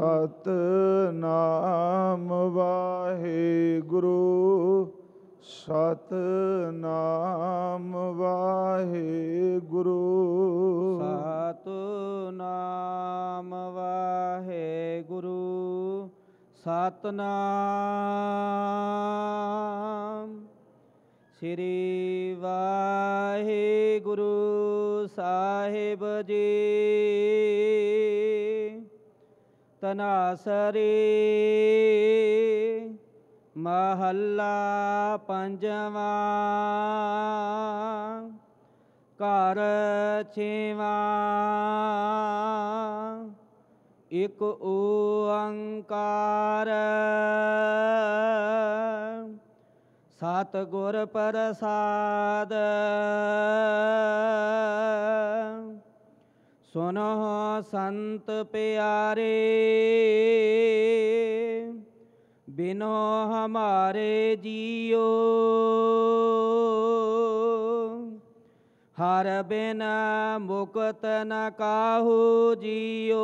ਸਤਿਨਾਮ ਵਾਹਿਗੁਰੂ ਸਤਿਨਾਮ ਵਾਹਿਗੁਰੂ ਸਤਿਨਾਮ ਵਾਹਿਗੁਰੂ ਸਤਿਨਾਮ ਸ੍ਰੀ ਵਾਹਿਗੁਰੂ ਸਾਹਿਬ ਜੀ। ਤਨਾਸਰੀ ਮਹੱਲਾ ਪੰਜਵਾਂ। ਘਰ ਛੇਵਾਂ। ਇਕ ਓੰਕਾਰ ਸਤਿਗੁਰ ਪ੍ਰਸਾਦ। ਸੁਨੋ ਸੰਤ ਪਿਆਰੇ ਬਿਨੋ ਹਮਾਰੇ ਜੀਓ। ਹਰ ਬਿਨ ਮੁਕਤ ਨ ਕਾਹੂ ਜੀਓ।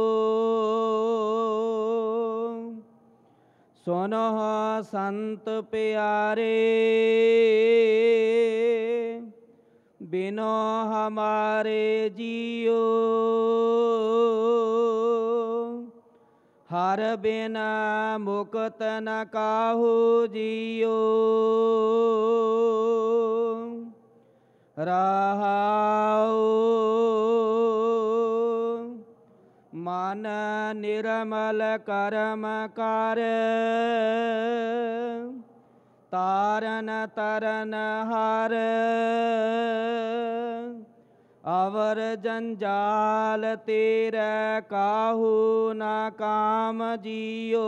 ਸੁਨੋ ਸੰਤ ਪਿਆਰੇ ਬਿਨੋ ਹਮਾਰੇ ਜੀਓ। ਹਰ ਬਿਨ ਮੁਕਤ ਨ ਕਾਹੂ ਜੀਓ। ਰਹਾਉ ਮਨ ਨਿਰਮਲ ਕਰਮ ਕਰ। ਤਾਰਨ ਤਰਨ ਹਾਰ। ਅਵਰ ਜੰਜਾਲ ਤੇਰੇ ਕਾਹੂ ਨਾ ਕਾਮ ਜੀਓ।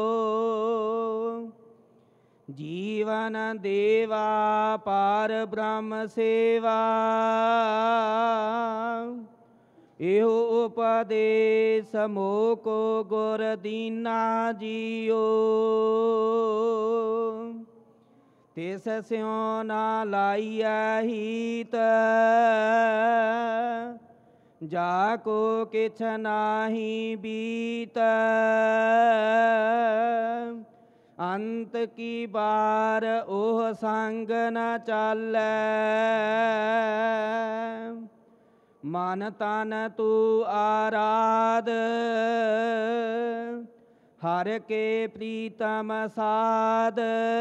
ਜੀਵਨ ਦੇਵਾ ਪਾਰ ਬ੍ਰਹਮ ਸੇਵਾ। ਇਹੋ ਉਪਦੇਸ ਮੋਕੋ ਗੁਰ ਦੀਨਾ ਜੀਓ। ਤਿਸ ਸਿਉ ਨਾ ਲਾਈਐ ਹੀਤ। ਜਾ ਕੋ ਕਿਛ ਨਾਹੀ ਬੀਤ। ਅੰਤ ਕੀ ਬਾਰ ਉਹ ਸੰਗ ਨ ਚਾਲੈ। ਮਨ ਤਨ ਤੂੰ ਆਰਾਧ। ਹਰ ਕੇ ਪ੍ਰੀਤਮ ਸਾਧ।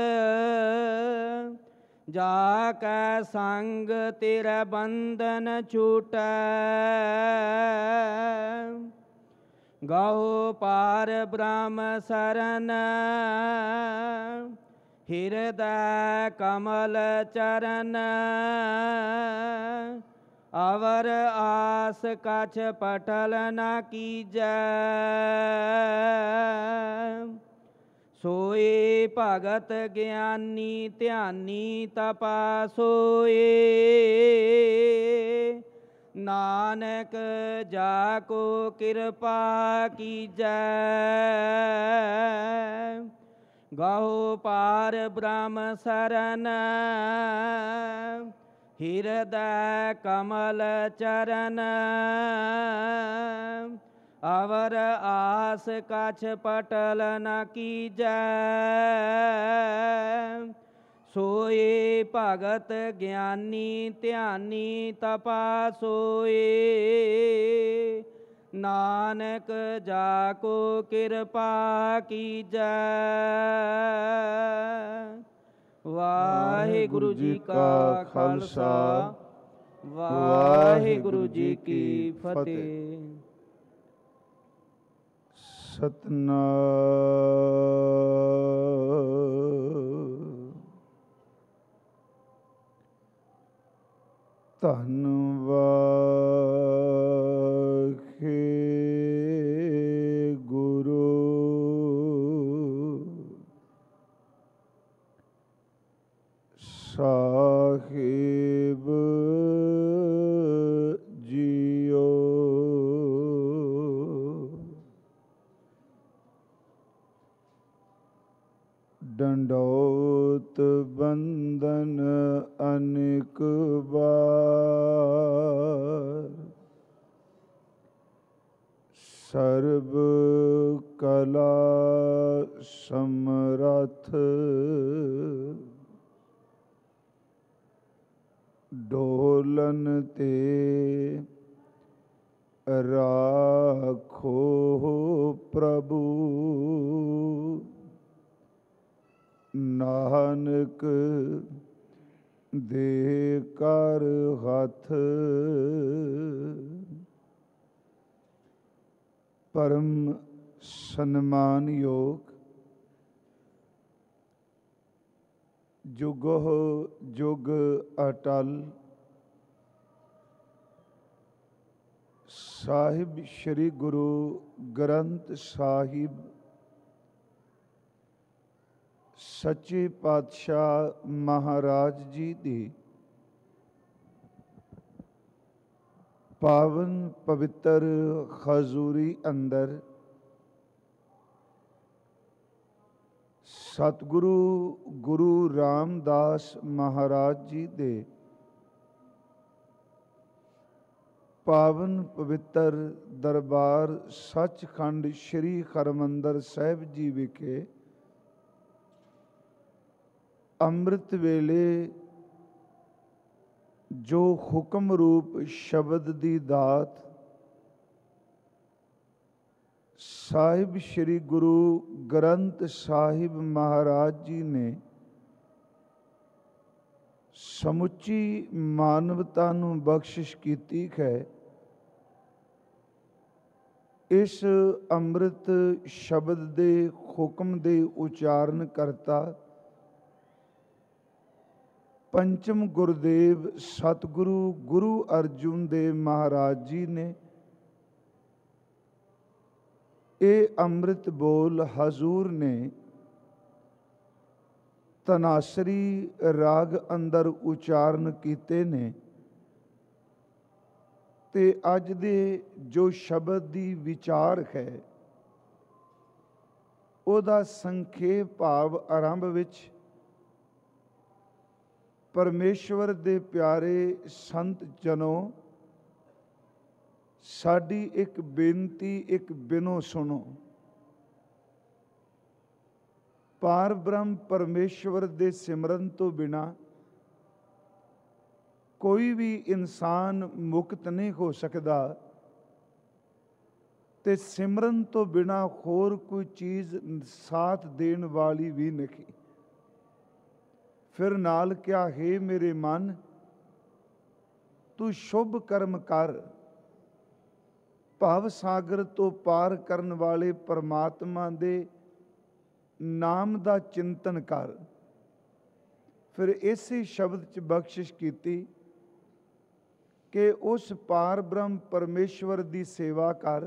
ਜਾ ਕੈ ਸੰਗ ਤੇਰਾ ਬੰਧਨ ਛੂਟੈ। ਗਾਓ ਪਾਰ ਬ੍ਰਹਮ ਸਰਨ। ਹਿਰਦੈ ਕਮਲ ਚਰਨ। ਅਵਰ ਆਸ ਕਛ ਪਟਲ ਨ ਕੀਜੈ। ਸੋਏ ਭਗਤ ਗਿਆਨੀ ਧਿਆਨੀ ਤਪਾ ਸੋਏ। ਨਾਨਕ ਜਾ ਕੋ ਕਿਰਪਾ ਕੀਜੈ। ਗਾਓ ਪਾਰ ਬ੍ਰਹਮ ਸਰਨ। ਹਿਰਦੈ ਕਮਲ ਚਰਨ। ਅਵਰ ਆਸ ਕਛ ਪਟਲ ਨ ਕੀਜੈ। ਸੋਏ ਭਗਤ ਗਿਆਨੀ ਧਿਆਨੀ ਤਪਾ ਸੋਏ। ਨਾਨਕ ਜਾ ਕੋ ਕਿਰਪਾ ਕੀਜੈ। ਵਾਹਿਗੁਰੂ ਜੀ ਕਾ ਖਾਲਸਾ ਵਾਹਿਗੁਰੂ ਜੀ ਕੀ ਫਤਿਹ। ਸਤਿਨਾਮ। ਧੰਨ ਵਾਹਿਗੁਰੂ ਸਾਹਿਬ ਜੀਓ। ਡੰਡੌਤ ਬੰਦਨ ਅਨੇਕ ਬਾਰ। ਸਰਬ ਕਲਾ ਸਮਰੱਥ ਡੋਲਨ ਤੇ ਰਾਖੋ ਪ੍ਰਭੂ ਨਾਨਕ ਦੇ ਕਰ ਹੱਥ ਪਰਮ ਸਨਮਾਨਯੋਗ ਜੁਗੋ ਜੁਗ ਅਟਲ ਸਾਹਿਬ ਸ੍ਰੀ ਗੁਰੂ ਗ੍ਰੰਥ ਸਾਹਿਬ ਸੱਚੇ ਪਾਤਸ਼ਾਹ ਮਹਾਰਾਜ ਜੀ ਦੀ ਪਾਵਨ ਪਵਿੱਤਰ ਹਜ਼ੂਰੀ ਅੰਦਰ ਸਤਿਗੁਰੂ ਗੁਰੂ ਰਾਮਦਾਸ ਮਹਾਰਾਜ ਜੀ ਦੇ ਪਾਵਨ ਪਵਿੱਤਰ ਦਰਬਾਰ ਸੱਚਖੰਡ ਸ੍ਰੀ ਹਰਿਮੰਦਰ ਸਾਹਿਬ ਜੀ ਵਿਖੇ ਅੰਮ੍ਰਿਤ ਵੇਲੇ ਜੋ ਹੁਕਮ ਰੂਪ ਸ਼ਬਦ ਦੀ ਦਾਤ ਸਾਹਿਬ ਸ੍ਰੀ ਗੁਰੂ ਗ੍ਰੰਥ ਸਾਹਿਬ ਮਹਾਰਾਜ ਜੀ ਨੇ ਸਮੁੱਚੀ ਮਾਨਵਤਾ ਨੂੰ ਬਖਸ਼ਿਸ਼ ਕੀਤੀ ਹੈ। ਇਸ ਅੰਮ੍ਰਿਤ ਸ਼ਬਦ ਦੇ ਹੁਕਮ ਦੇ ਉਚਾਰਨ ਕਰਤਾ ਪੰਚਮ ਗੁਰਦੇਵ ਸਤਿਗੁਰੂ ਗੁਰੂ ਅਰਜੁਨ ਦੇਵ ਮਹਾਰਾਜ ਜੀ ਨੇ ਇਹ ਅੰਮ੍ਰਿਤ ਬੋਲ ਹਜ਼ੂਰ ਨੇ ਤਨਾਸਰੀ ਰਾਗ ਅੰਦਰ ਉਚਾਰਨ ਕੀਤੇ ਨੇ ਤੇ ਅੱਜ ਦੇ ਜੋ ਸ਼ਬਦ ਦੀ ਵਿਚਾਰ ਹੈ ਉਹਦਾ ਸੰਖੇਪ ਭਾਵ ਆਰੰਭ ਵਿੱਚ ਪਰਮੇਸ਼ਵਰ ਦੇ ਪਿਆਰੇ ਸੰਤ ਜਨੋ ਸਾਡੀ ਇੱਕ ਬੇਨਤੀ ਇੱਕ ਬਿਨੋ ਸੁਣੋ। ਪਾਰ ਬ੍ਰਹਮ ਪਰਮੇਸ਼ਵਰ ਦੇ ਸਿਮਰਨ ਤੋਂ ਬਿਨਾ ਕੋਈ ਵੀ ਇਨਸਾਨ ਮੁਕਤ ਨਹੀਂ ਹੋ ਸਕਦਾ ਤੇ ਸਿਮਰਨ ਤੋਂ ਬਿਨਾ ਹੋਰ ਕੋਈ ਚੀਜ਼ ਸਾਥ ਦੇਣ ਵਾਲੀ ਵੀ ਨਹੀਂ। ਫਿਰ ਨਾਲ ਕਿਹਾ ਹੈ ਮੇਰੇ ਮਨ ਤੂੰ ਸ਼ੁਭ ਕਰਮ ਕਰ ਭਵ ਸਾਗਰ ਤੋਂ ਪਾਰ ਕਰਨ ਵਾਲੇ ਪਰਮਾਤਮਾ ਦੇ ਨਾਮ ਦਾ ਚਿੰਤਨ ਕਰ। ਫਿਰ ਇਸੇ ਸ਼ਬਦ 'ਚ ਬਖਸ਼ਿਸ਼ ਕੀਤੀ ਕਿ ਉਸ ਪਾਰ ਬ੍ਰਹਮ ਪਰਮੇਸ਼ਵਰ ਦੀ ਸੇਵਾ ਕਰ,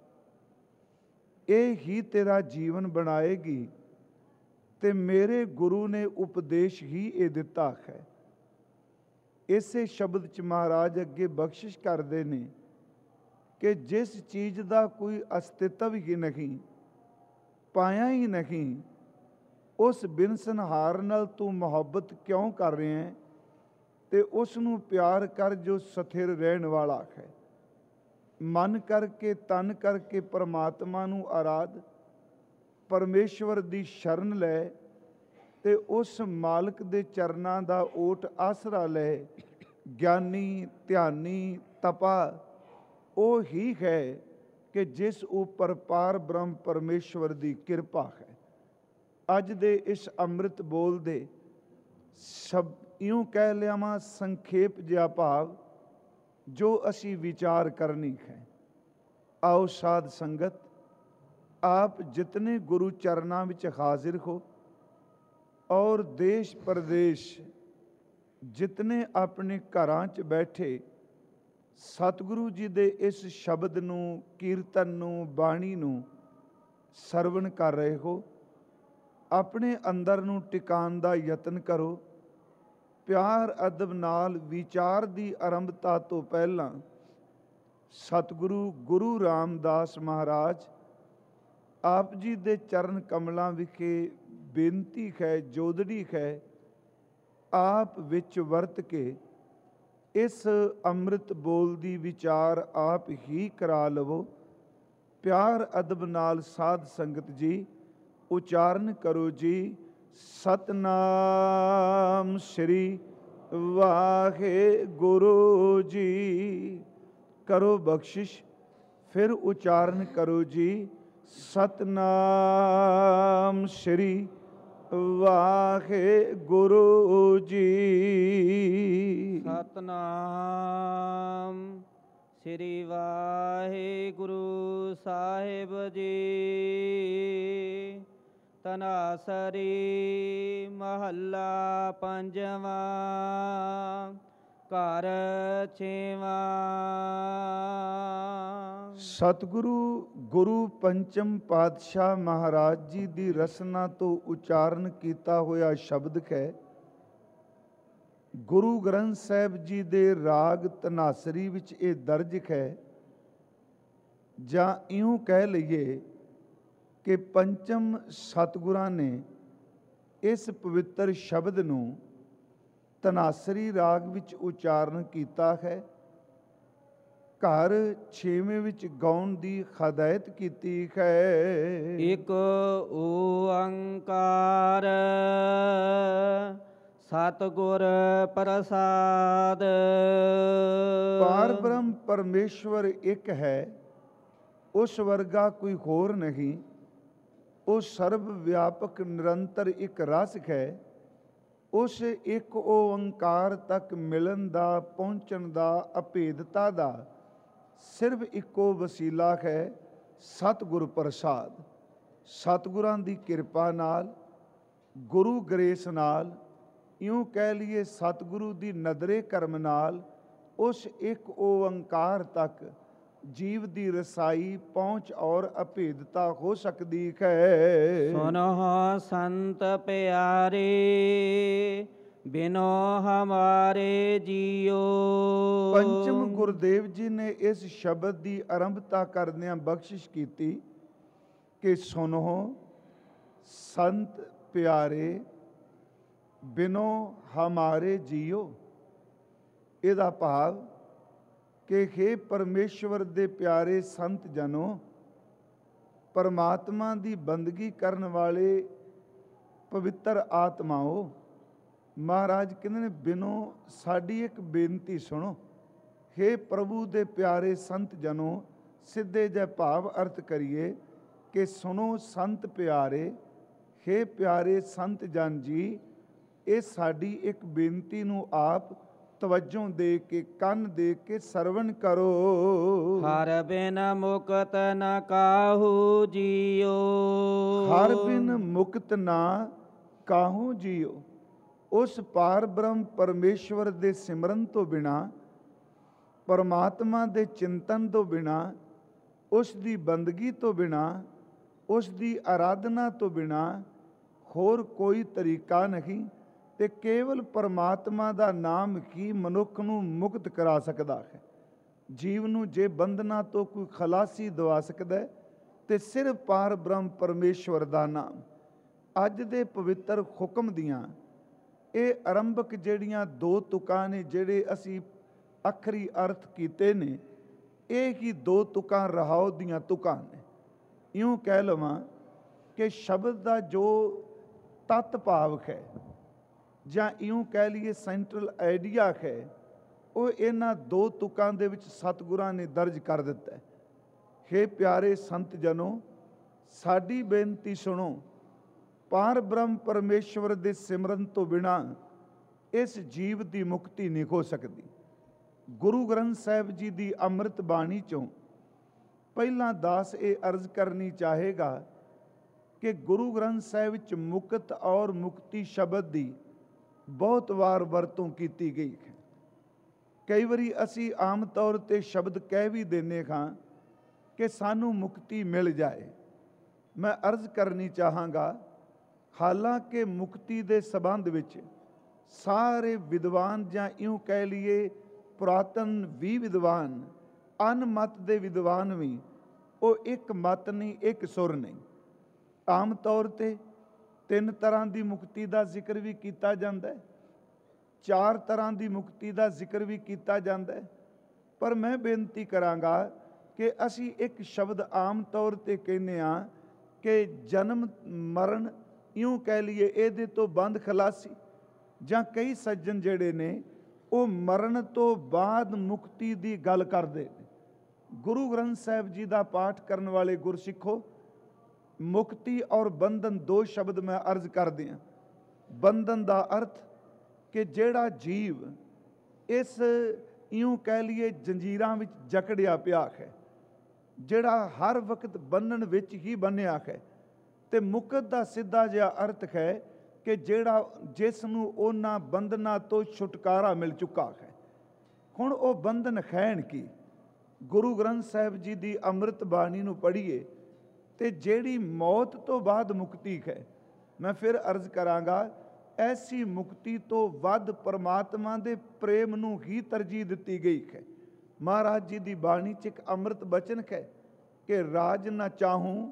ਇਹ ਹੀ ਤੇਰਾ ਜੀਵਨ ਬਣਾਏਗੀ ਤੇ ਮੇਰੇ ਗੁਰੂ ਨੇ ਉਪਦੇਸ਼ ਹੀ ਇਹ ਦਿੱਤਾ ਹੈ। ਇਸੇ ਸ਼ਬਦ 'ਚ ਮਹਾਰਾਜ ਅੱਗੇ ਬਖਸ਼ਿਸ਼ ਕਰਦੇ ਨੇ ਕਿ ਜਿਸ ਚੀਜ਼ ਦਾ ਕੋਈ ਅਸਤਿਤਵ ਹੀ ਨਹੀਂ, ਪਾਇਆ ਹੀ ਨਹੀਂ, ਉਸ ਬਿਨਸਨਹਾਰ ਨਾਲ ਤੂੰ ਮੁਹੱਬਤ ਕਿਉਂ ਕਰ ਰਿਹਾ ਹੈ ਤੇ ਉਸ ਨੂੰ ਪਿਆਰ ਕਰ ਜੋ ਸਥਿਰ ਰਹਿਣ ਵਾਲਾ ਹੈ। ਮਨ ਕਰਕੇ ਤਨ ਕਰਕੇ ਪਰਮਾਤਮਾ ਨੂੰ ਆਰਾਧ, ਪਰਮੇਸ਼ਵਰ ਦੀ ਸ਼ਰਨ ਲੈ ਤੇ ਉਸ ਮਾਲਕ ਦੇ ਚਰਨਾਂ ਦਾ ਓਟ ਆਸਰਾ ਲੈ। ਗਿਆਨੀ ਧਿਆਨੀ ਤਪਾ ਉਹ ਹੀ ਹੈ ਕਿ ਜਿਸ ਉੱਪਰ ਪਾਰ ਬ੍ਰਹਮ ਪਰਮੇਸ਼ਵਰ ਦੀ ਕਿਰਪਾ ਹੈ। ਅੱਜ ਦੇ ਇਸ ਅੰਮ੍ਰਿਤ ਬੋਲ ਦੇ ਸਭ ਇਉਂ ਕਹਿ ਲਿਆਵਾਂ ਸੰਖੇਪ ਜਿਹਾ ਭਾਵ ਜੋ ਅਸੀਂ ਵਿਚਾਰ ਕਰਨੀ ਹੈ। ਆਓ ਸਾਧ ਸੰਗਤ ਆਪ ਜਿਤਨੇ ਗੁਰੂ ਚਰਨਾਂ ਵਿੱਚ ਹਾਜ਼ਰ ਹੋ ਔਰ ਦੇਸ਼ ਪ੍ਰਦੇਸ਼ ਜਿਤਨੇ ਆਪਣੇ ਘਰਾਂ 'ਚ ਬੈਠੇ ਸਤਿਗੁਰੂ ਜੀ ਦੇ ਇਸ ਸ਼ਬਦ ਨੂੰ, ਕੀਰਤਨ ਨੂੰ, ਬਾਣੀ ਨੂੰ ਸਰਵਣ ਕਰ ਰਹੇ ਹੋ, ਆਪਣੇ ਅੰਦਰ ਨੂੰ ਟਿਕਾਣ ਦਾ ਯਤਨ ਕਰੋ। ਪਿਆਰ ਅਦਬ ਨਾਲ ਵਿਚਾਰ ਦੀ ਆਰੰਭਤਾ ਤੋਂ ਪਹਿਲਾਂ ਸਤਿਗੁਰੂ ਗੁਰੂ ਰਾਮਦਾਸ ਮਹਾਰਾਜ ਆਪ ਜੀ ਦੇ ਚਰਨ ਕਮਲਾਂ ਵਿਖੇ ਬੇਨਤੀ ਹੈ, ਜੋਦੜੀ ਹੈ, ਆਪ ਵਿੱਚ ਵਰਤ ਕੇ ਇਸ ਅੰਮ੍ਰਿਤ ਬੋਲ ਦੀ ਵਿਚਾਰ ਆਪ ਹੀ ਕਰਾ ਲਵੋ। ਪਿਆਰ ਅਦਬ ਨਾਲ ਸਾਧ ਸੰਗਤ ਜੀ ਉਚਾਰਨ ਕਰੋ ਜੀ, ਸਤਨਾਮ ਸ੍ਰੀ ਵਾਹਿਗੁਰੂ ਜੀ। ਕਰੋ ਬਖਸ਼ਿਸ਼, ਫਿਰ ਉਚਾਰਨ ਕਰੋ ਜੀ, ਸਤਨਾਮ ਸ੍ਰੀ ਵਾਹਿਗੁਰੂ ਜੀ। ਸਤਨਾਮ ਸ੍ਰੀ ਵਾਹਿਗੁਰੂ ਸਾਹਿਬ ਜੀ। ਤਨਾਸਰੀ ਮਹੱਲਾ ਪੰਜਵਾਂ, ਘਰ ਛੇਵਾਂ। ਸਤਿਗੁਰੂ ਗੁਰੂ ਪੰਚਮ ਪਾਤਸ਼ਾਹ ਮਹਾਰਾਜ ਜੀ ਦੀ ਰਸਨਾ ਤੋਂ ਉਚਾਰਨ ਕੀਤਾ ਹੋਇਆ ਸ਼ਬਦ ਹੈ। ਗੁਰੂ ਗ੍ਰੰਥ ਸਾਹਿਬ ਜੀ ਦੇ ਰਾਗ ਧਨਾਸਰੀ ਵਿੱਚ ਇਹ ਦਰਜ ਹੈ, ਜਾਂ ਇਉਂ ਕਹਿ ਲਈਏ ਕਿ ਪੰਚਮ ਸਤਿਗੁਰਾਂ ਨੇ ਇਸ ਪਵਿੱਤਰ ਸ਼ਬਦ ਨੂੰ ਧਨਾਸਰੀ ਰਾਗ ਵਿੱਚ ਉਚਾਰਨ ਕੀਤਾ ਹੈ। ਘਰ ਛੇਵੇਂ ਵਿੱਚ ਗਾਉਣ ਦੀ ਹਦਾਇਤ ਕੀਤੀ ਹੈ। ਇਕ ਓੰਕਾਰ ਸਤਿਗੁਰ ਪ੍ਰਸਾਦ। ਪਾਰ ਬ੍ਰਹਮ ਪਰਮੇਸ਼ਵਰ ਇੱਕ ਹੈ, ਉਸ ਵਰਗਾ ਕੋਈ ਹੋਰ ਨਹੀਂ। ਉਹ ਸਰਬ ਵਿਆਪਕ ਨਿਰੰਤਰ ਇੱਕ ਰਸ ਹੈ। ਉਸ ਇੱਕ ਓੰਕਾਰ ਤੱਕ ਮਿਲਣ ਦਾ, ਪਹੁੰਚਣ ਦਾ, ਅਭੇਦਤਾ ਦਾ ਸਿਰਫ ਇੱਕੋ ਵਸੀਲਾ ਹੈ, ਸਤਿਗੁਰ ਪ੍ਰਸਾਦ। ਸਤਿਗੁਰਾਂ ਦੀ ਕਿਰਪਾ ਨਾਲ, ਗੁਰੂ ਗ੍ਰੇਸ ਨਾਲ, ਇਉਂ ਕਹਿ ਲਈਏ ਸਤਿਗੁਰੂ ਦੀ ਨਦਰੇ ਕਰਮ ਨਾਲ ਉਸ ਇੱਕ ਓੰਕਾਰ ਤੱਕ ਜੀਵ ਦੀ ਰਸਾਈ, ਪਹੁੰਚ ਔਰ ਅਭੇਦਤਾ ਹੋ ਸਕਦੀ ਹੈ। ਸੁਨੋ ਸੰਤ ਪਿਆਰੇ, ਬਿਨੋ ਹਮਾਰੇ ਜੀਓ। ਪੰਚਮ ਗੁਰਦੇਵ ਜੀ ਨੇ ਇਸ ਸ਼ਬਦ ਦੀ ਆਰੰਭਤਾ ਕਰਦਿਆਂ ਬਖਸ਼ਿਸ਼ ਕੀਤੀ ਕਿ ਸੁਨੋ ਸੰਤ ਪਿਆਰੇ, ਬਿਨੋ ਹਮਾਰੇ ਜੀਓ। ਇਹਦਾ ਭਾਵ ਕਿ ਹੇ ਪਰਮੇਸ਼ਵਰ ਦੇ ਪਿਆਰੇ ਸੰਤ ਜਨੋ, ਪਰਮਾਤਮਾ ਦੀ ਬੰਦਗੀ ਕਰਨ ਵਾਲੇ ਪਵਿੱਤਰ ਆਤਮਾਓ, ਮਹਾਰਾਜ ਕਹਿੰਦੇ ਨੇ ਬਿਨੋ ਸਾਡੀ ਇੱਕ ਬੇਨਤੀ ਸੁਣੋ। ਹੇ ਪ੍ਰਭੂ ਦੇ ਪਿਆਰੇ ਸੰਤ ਜਨੋ, ਸਿੱਧੇ ਜਿਹੇ ਭਾਵ ਅਰਥ ਕਰੀਏ ਕਿ ਸੁਣੋ ਸੰਤ ਪਿਆਰੇ, ਹੇ ਪਿਆਰੇ ਸੰਤ ਜਨ ਜੀ, ਇਹ ਸਾਡੀ ਇੱਕ ਬੇਨਤੀ ਨੂੰ ਆਪ ਤਵੱਜੋਂ ਦੇ ਕੇ, ਕੰਨ ਦੇ ਕੇ ਸਰਵਣ ਕਰੋ। ਹਰ ਬਿਨ ਮੁਕਤ ਨ ਕਾਹੂ ਜੀਓ। ਹਰ ਬਿਨ ਮੁਕਤ ਨਾ ਕਾਹੂ ਜੀਓ। ਉਸ ਪਾਰ ਬ੍ਰਹਮ ਪਰਮੇਸ਼ਵਰ ਦੇ ਸਿਮਰਨ ਤੋਂ ਬਿਨਾ, ਪਰਮਾਤਮਾ ਦੇ ਚਿੰਤਨ ਤੋਂ ਬਿਨਾ, ਉਸ ਦੀ ਬੰਦਗੀ ਤੋਂ ਬਿਨਾ, ਉਸ ਦੀ ਆਰਾਧਨਾ ਤੋਂ ਬਿਨਾ ਹੋਰ ਕੋਈ ਤਰੀਕਾ ਨਹੀਂ। ਤੇ ਕੇਵਲ ਪਰਮਾਤਮਾ ਦਾ ਨਾਮ ਹੀ ਮਨੁੱਖ ਨੂੰ ਮੁਕਤ ਕਰਾ ਸਕਦਾ ਹੈ। ਜੀਵ ਨੂੰ ਜੇ ਬੰਧਨਾਂ ਤੋਂ ਕੋਈ ਖਲਾਸੀ ਦਵਾ ਸਕਦਾ ਹੈ ਤੇ ਸਿਰਫ ਪਾਰ ਬ੍ਰਹਮ ਪਰਮੇਸ਼ਵਰ ਦਾ ਨਾਮ। ਅੱਜ ਦੇ ਪਵਿੱਤਰ ਹੁਕਮ ਦੀਆਂ ਇਹ ਆਰੰਭਕ ਜਿਹੜੀਆਂ ਦੋ ਤੁਕਾਂ ਨੇ, ਜਿਹੜੇ ਅਸੀਂ ਅੱਖਰੀ ਅਰਥ ਕੀਤੇ ਨੇ, ਇਹ ਹੀ ਦੋ ਤੁਕਾਂ ਰਹਾਉ ਦੀਆਂ ਤੁਕਾਂ ਨੇ। ਇਉਂ ਕਹਿ ਲਵਾਂ ਕਿ ਸ਼ਬਦ ਦਾ ਜੋ ਤਤ ਭਾਵ ਹੈ, ਜਾਂ ਇਉਂ ਕਹਿ ਲਈਏ ਸੈਂਟਰਲ ਆਈਡੀਆ ਹੈ, ਉਹ ਇਹਨਾਂ ਦੋ ਤੁਕਾਂ ਦੇ ਵਿੱਚ ਸਤਿਗੁਰਾਂ ਨੇ ਦਰਜ ਕਰ ਦਿੱਤਾ ਹੈ। ਹੇ ਪਿਆਰੇ ਸੰਤ ਜਨੋ, ਸਾਡੀ ਬੇਨਤੀ ਸੁਣੋ। ਪਾਰ ਬ੍ਰਹਮ ਪਰਮੇਸ਼ਵਰ ਦੇ ਸਿਮਰਨ ਤੋਂ ਬਿਨਾ ਇਸ ਜੀਵ ਦੀ ਮੁਕਤੀ ਨਹੀਂ ਹੋ ਸਕਦੀ। ਗੁਰੂ ਗ੍ਰੰਥ ਸਾਹਿਬ ਜੀ ਦੀ ਅੰਮ੍ਰਿਤ ਬਾਣੀ ਚੋਂ ਪਹਿਲਾਂ ਦਾਸ ਇਹ ਅਰਜ਼ ਕਰਨੀ ਚਾਹੇਗਾ ਕਿ ਗੁਰੂ ਗ੍ਰੰਥ ਸਾਹਿਬ ਵਿੱਚ ਮੁਕਤ ਔਰ ਮੁਕਤੀ ਸ਼ਬਦ ਦੀ ਬਹੁਤ ਵਾਰ ਵਰਤੋਂ ਕੀਤੀ ਗਈ ਹੈ। ਕਈ ਵਾਰੀ ਅਸੀਂ ਆਮ ਤੌਰ 'ਤੇ ਸ਼ਬਦ ਕਹਿ ਵੀ ਦਿੰਦੇ ਹਾਂ ਕਿ ਸਾਨੂੰ ਮੁਕਤੀ ਮਿਲ ਜਾਏ। ਮੈਂ ਅਰਜ਼ ਕਰਨੀ ਚਾਹਾਂਗਾ, ਹਾਲਾਂਕਿ ਮੁਕਤੀ ਦੇ ਸੰਬੰਧ ਵਿੱਚ ਸਾਰੇ ਵਿਦਵਾਨ, ਜਾਂ ਇਉਂ ਕਹਿ ਲਈਏ ਪੁਰਾਤਨ ਵੀ ਵਿਦਵਾਨ, ਅਨਮਤ ਦੇ ਵਿਦਵਾਨ ਵੀ, ਉਹ ਇੱਕ ਮਤ ਨਹੀਂ, ਇੱਕ ਸੁਰ ਨਹੀਂ। ਆਮ ਤੌਰ 'ਤੇ 3 ਤਰ੍ਹਾਂ ਦੀ ਮੁਕਤੀ ਦਾ ਜ਼ਿਕਰ ਵੀ ਕੀਤਾ ਜਾਂਦਾ ਹੈ, 4 ਤਰ੍ਹਾਂ ਦੀ ਮੁਕਤੀ ਦਾ ਜ਼ਿਕਰ ਵੀ ਕੀਤਾ ਜਾਂਦਾ ਹੈ। ਪਰ ਮੈਂ ਬੇਨਤੀ ਕਰਾਂਗਾ ਕਿ ਅਸੀਂ ਇੱਕ ਸ਼ਬਦ ਆਮ ਤੌਰ ਤੇ ਕਹਿੰਦੇ ਹਾਂ ਕਿ ਜਨਮ ਮਰਨ, ਇਉਂ ਕਹਿ ਲਈਏ ਇਹਦੇ ਤੋਂ ਬੰਦ ਖਲਾਸੀ, ਜਾਂ ਕਈ ਸੱਜਣ ਜਿਹੜੇ ਨੇ ਉਹ ਮਰਨ ਤੋਂ ਬਾਅਦ ਮੁਕਤੀ ਦੀ ਗੱਲ ਕਰਦੇ ਨੇ। ਗੁਰੂ ਗ੍ਰੰਥ ਸਾਹਿਬ ਜੀ ਦਾ ਪਾਠ ਕਰਨ ਵਾਲੇ ਗੁਰਸਿੱਖੋ, ਮੁਕਤੀ ਔਰ ਬੰਧਨ ਦੋ ਸ਼ਬਦ ਮੈਂ ਅਰਜ਼ ਕਰਦੇ ਹਾਂ। ਬੰਧਨ ਦਾ ਅਰਥ ਕਿ ਜਿਹੜਾ ਜੀਵ ਇਸ ਇਉਂ ਕਹਿ ਲਈਏ ਜੰਜੀਰਾਂ ਵਿੱਚ ਜਕੜਿਆ ਪਿਆ ਹੈ, ਜਿਹੜਾ ਹਰ ਵਕਤ ਬੰਨਣ ਵਿੱਚ ਹੀ ਬੰਨਿਆ ਹੈ। ਤੇ ਮੁਕਤ ਦਾ ਸਿੱਧਾ ਜਿਹਾ ਅਰਥ ਹੈ ਕਿ ਜਿਹੜਾ ਜਿਸ ਨੂੰ ਉਹਨਾਂ ਬੰਧਨਾਂ ਤੋਂ ਛੁਟਕਾਰਾ ਮਿਲ ਚੁੱਕਾ ਹੈ। ਹੁਣ ਉਹ ਬੰਧਨ ਹੈਣ ਕੀ? ਗੁਰੂ ਗ੍ਰੰਥ ਸਾਹਿਬ ਜੀ ਦੀ ਅੰਮ੍ਰਿਤ ਬਾਣੀ ਨੂੰ ਪੜ੍ਹੀਏ ਤੇ ਜਿਹੜੀ ਮੌਤ ਤੋਂ ਬਾਅਦ ਮੁਕਤੀ ਹੈ, ਮੈਂ ਫਿਰ ਅਰਜ਼ ਕਰਾਂਗਾ, ਐਸੀ ਮੁਕਤੀ ਤੋਂ ਵੱਧ ਪਰਮਾਤਮਾ ਦੇ ਪ੍ਰੇਮ ਨੂੰ ਹੀ ਤਰਜੀਹ ਦਿੱਤੀ ਗਈ ਹੈ। ਮਹਾਰਾਜ ਜੀ ਦੀ ਬਾਣੀ 'ਚ ਇੱਕ ਅੰਮ੍ਰਿਤ ਬਚਨ ਹੈ ਕਿ ਰਾਜ ਨਾ ਚਾਹੂੰ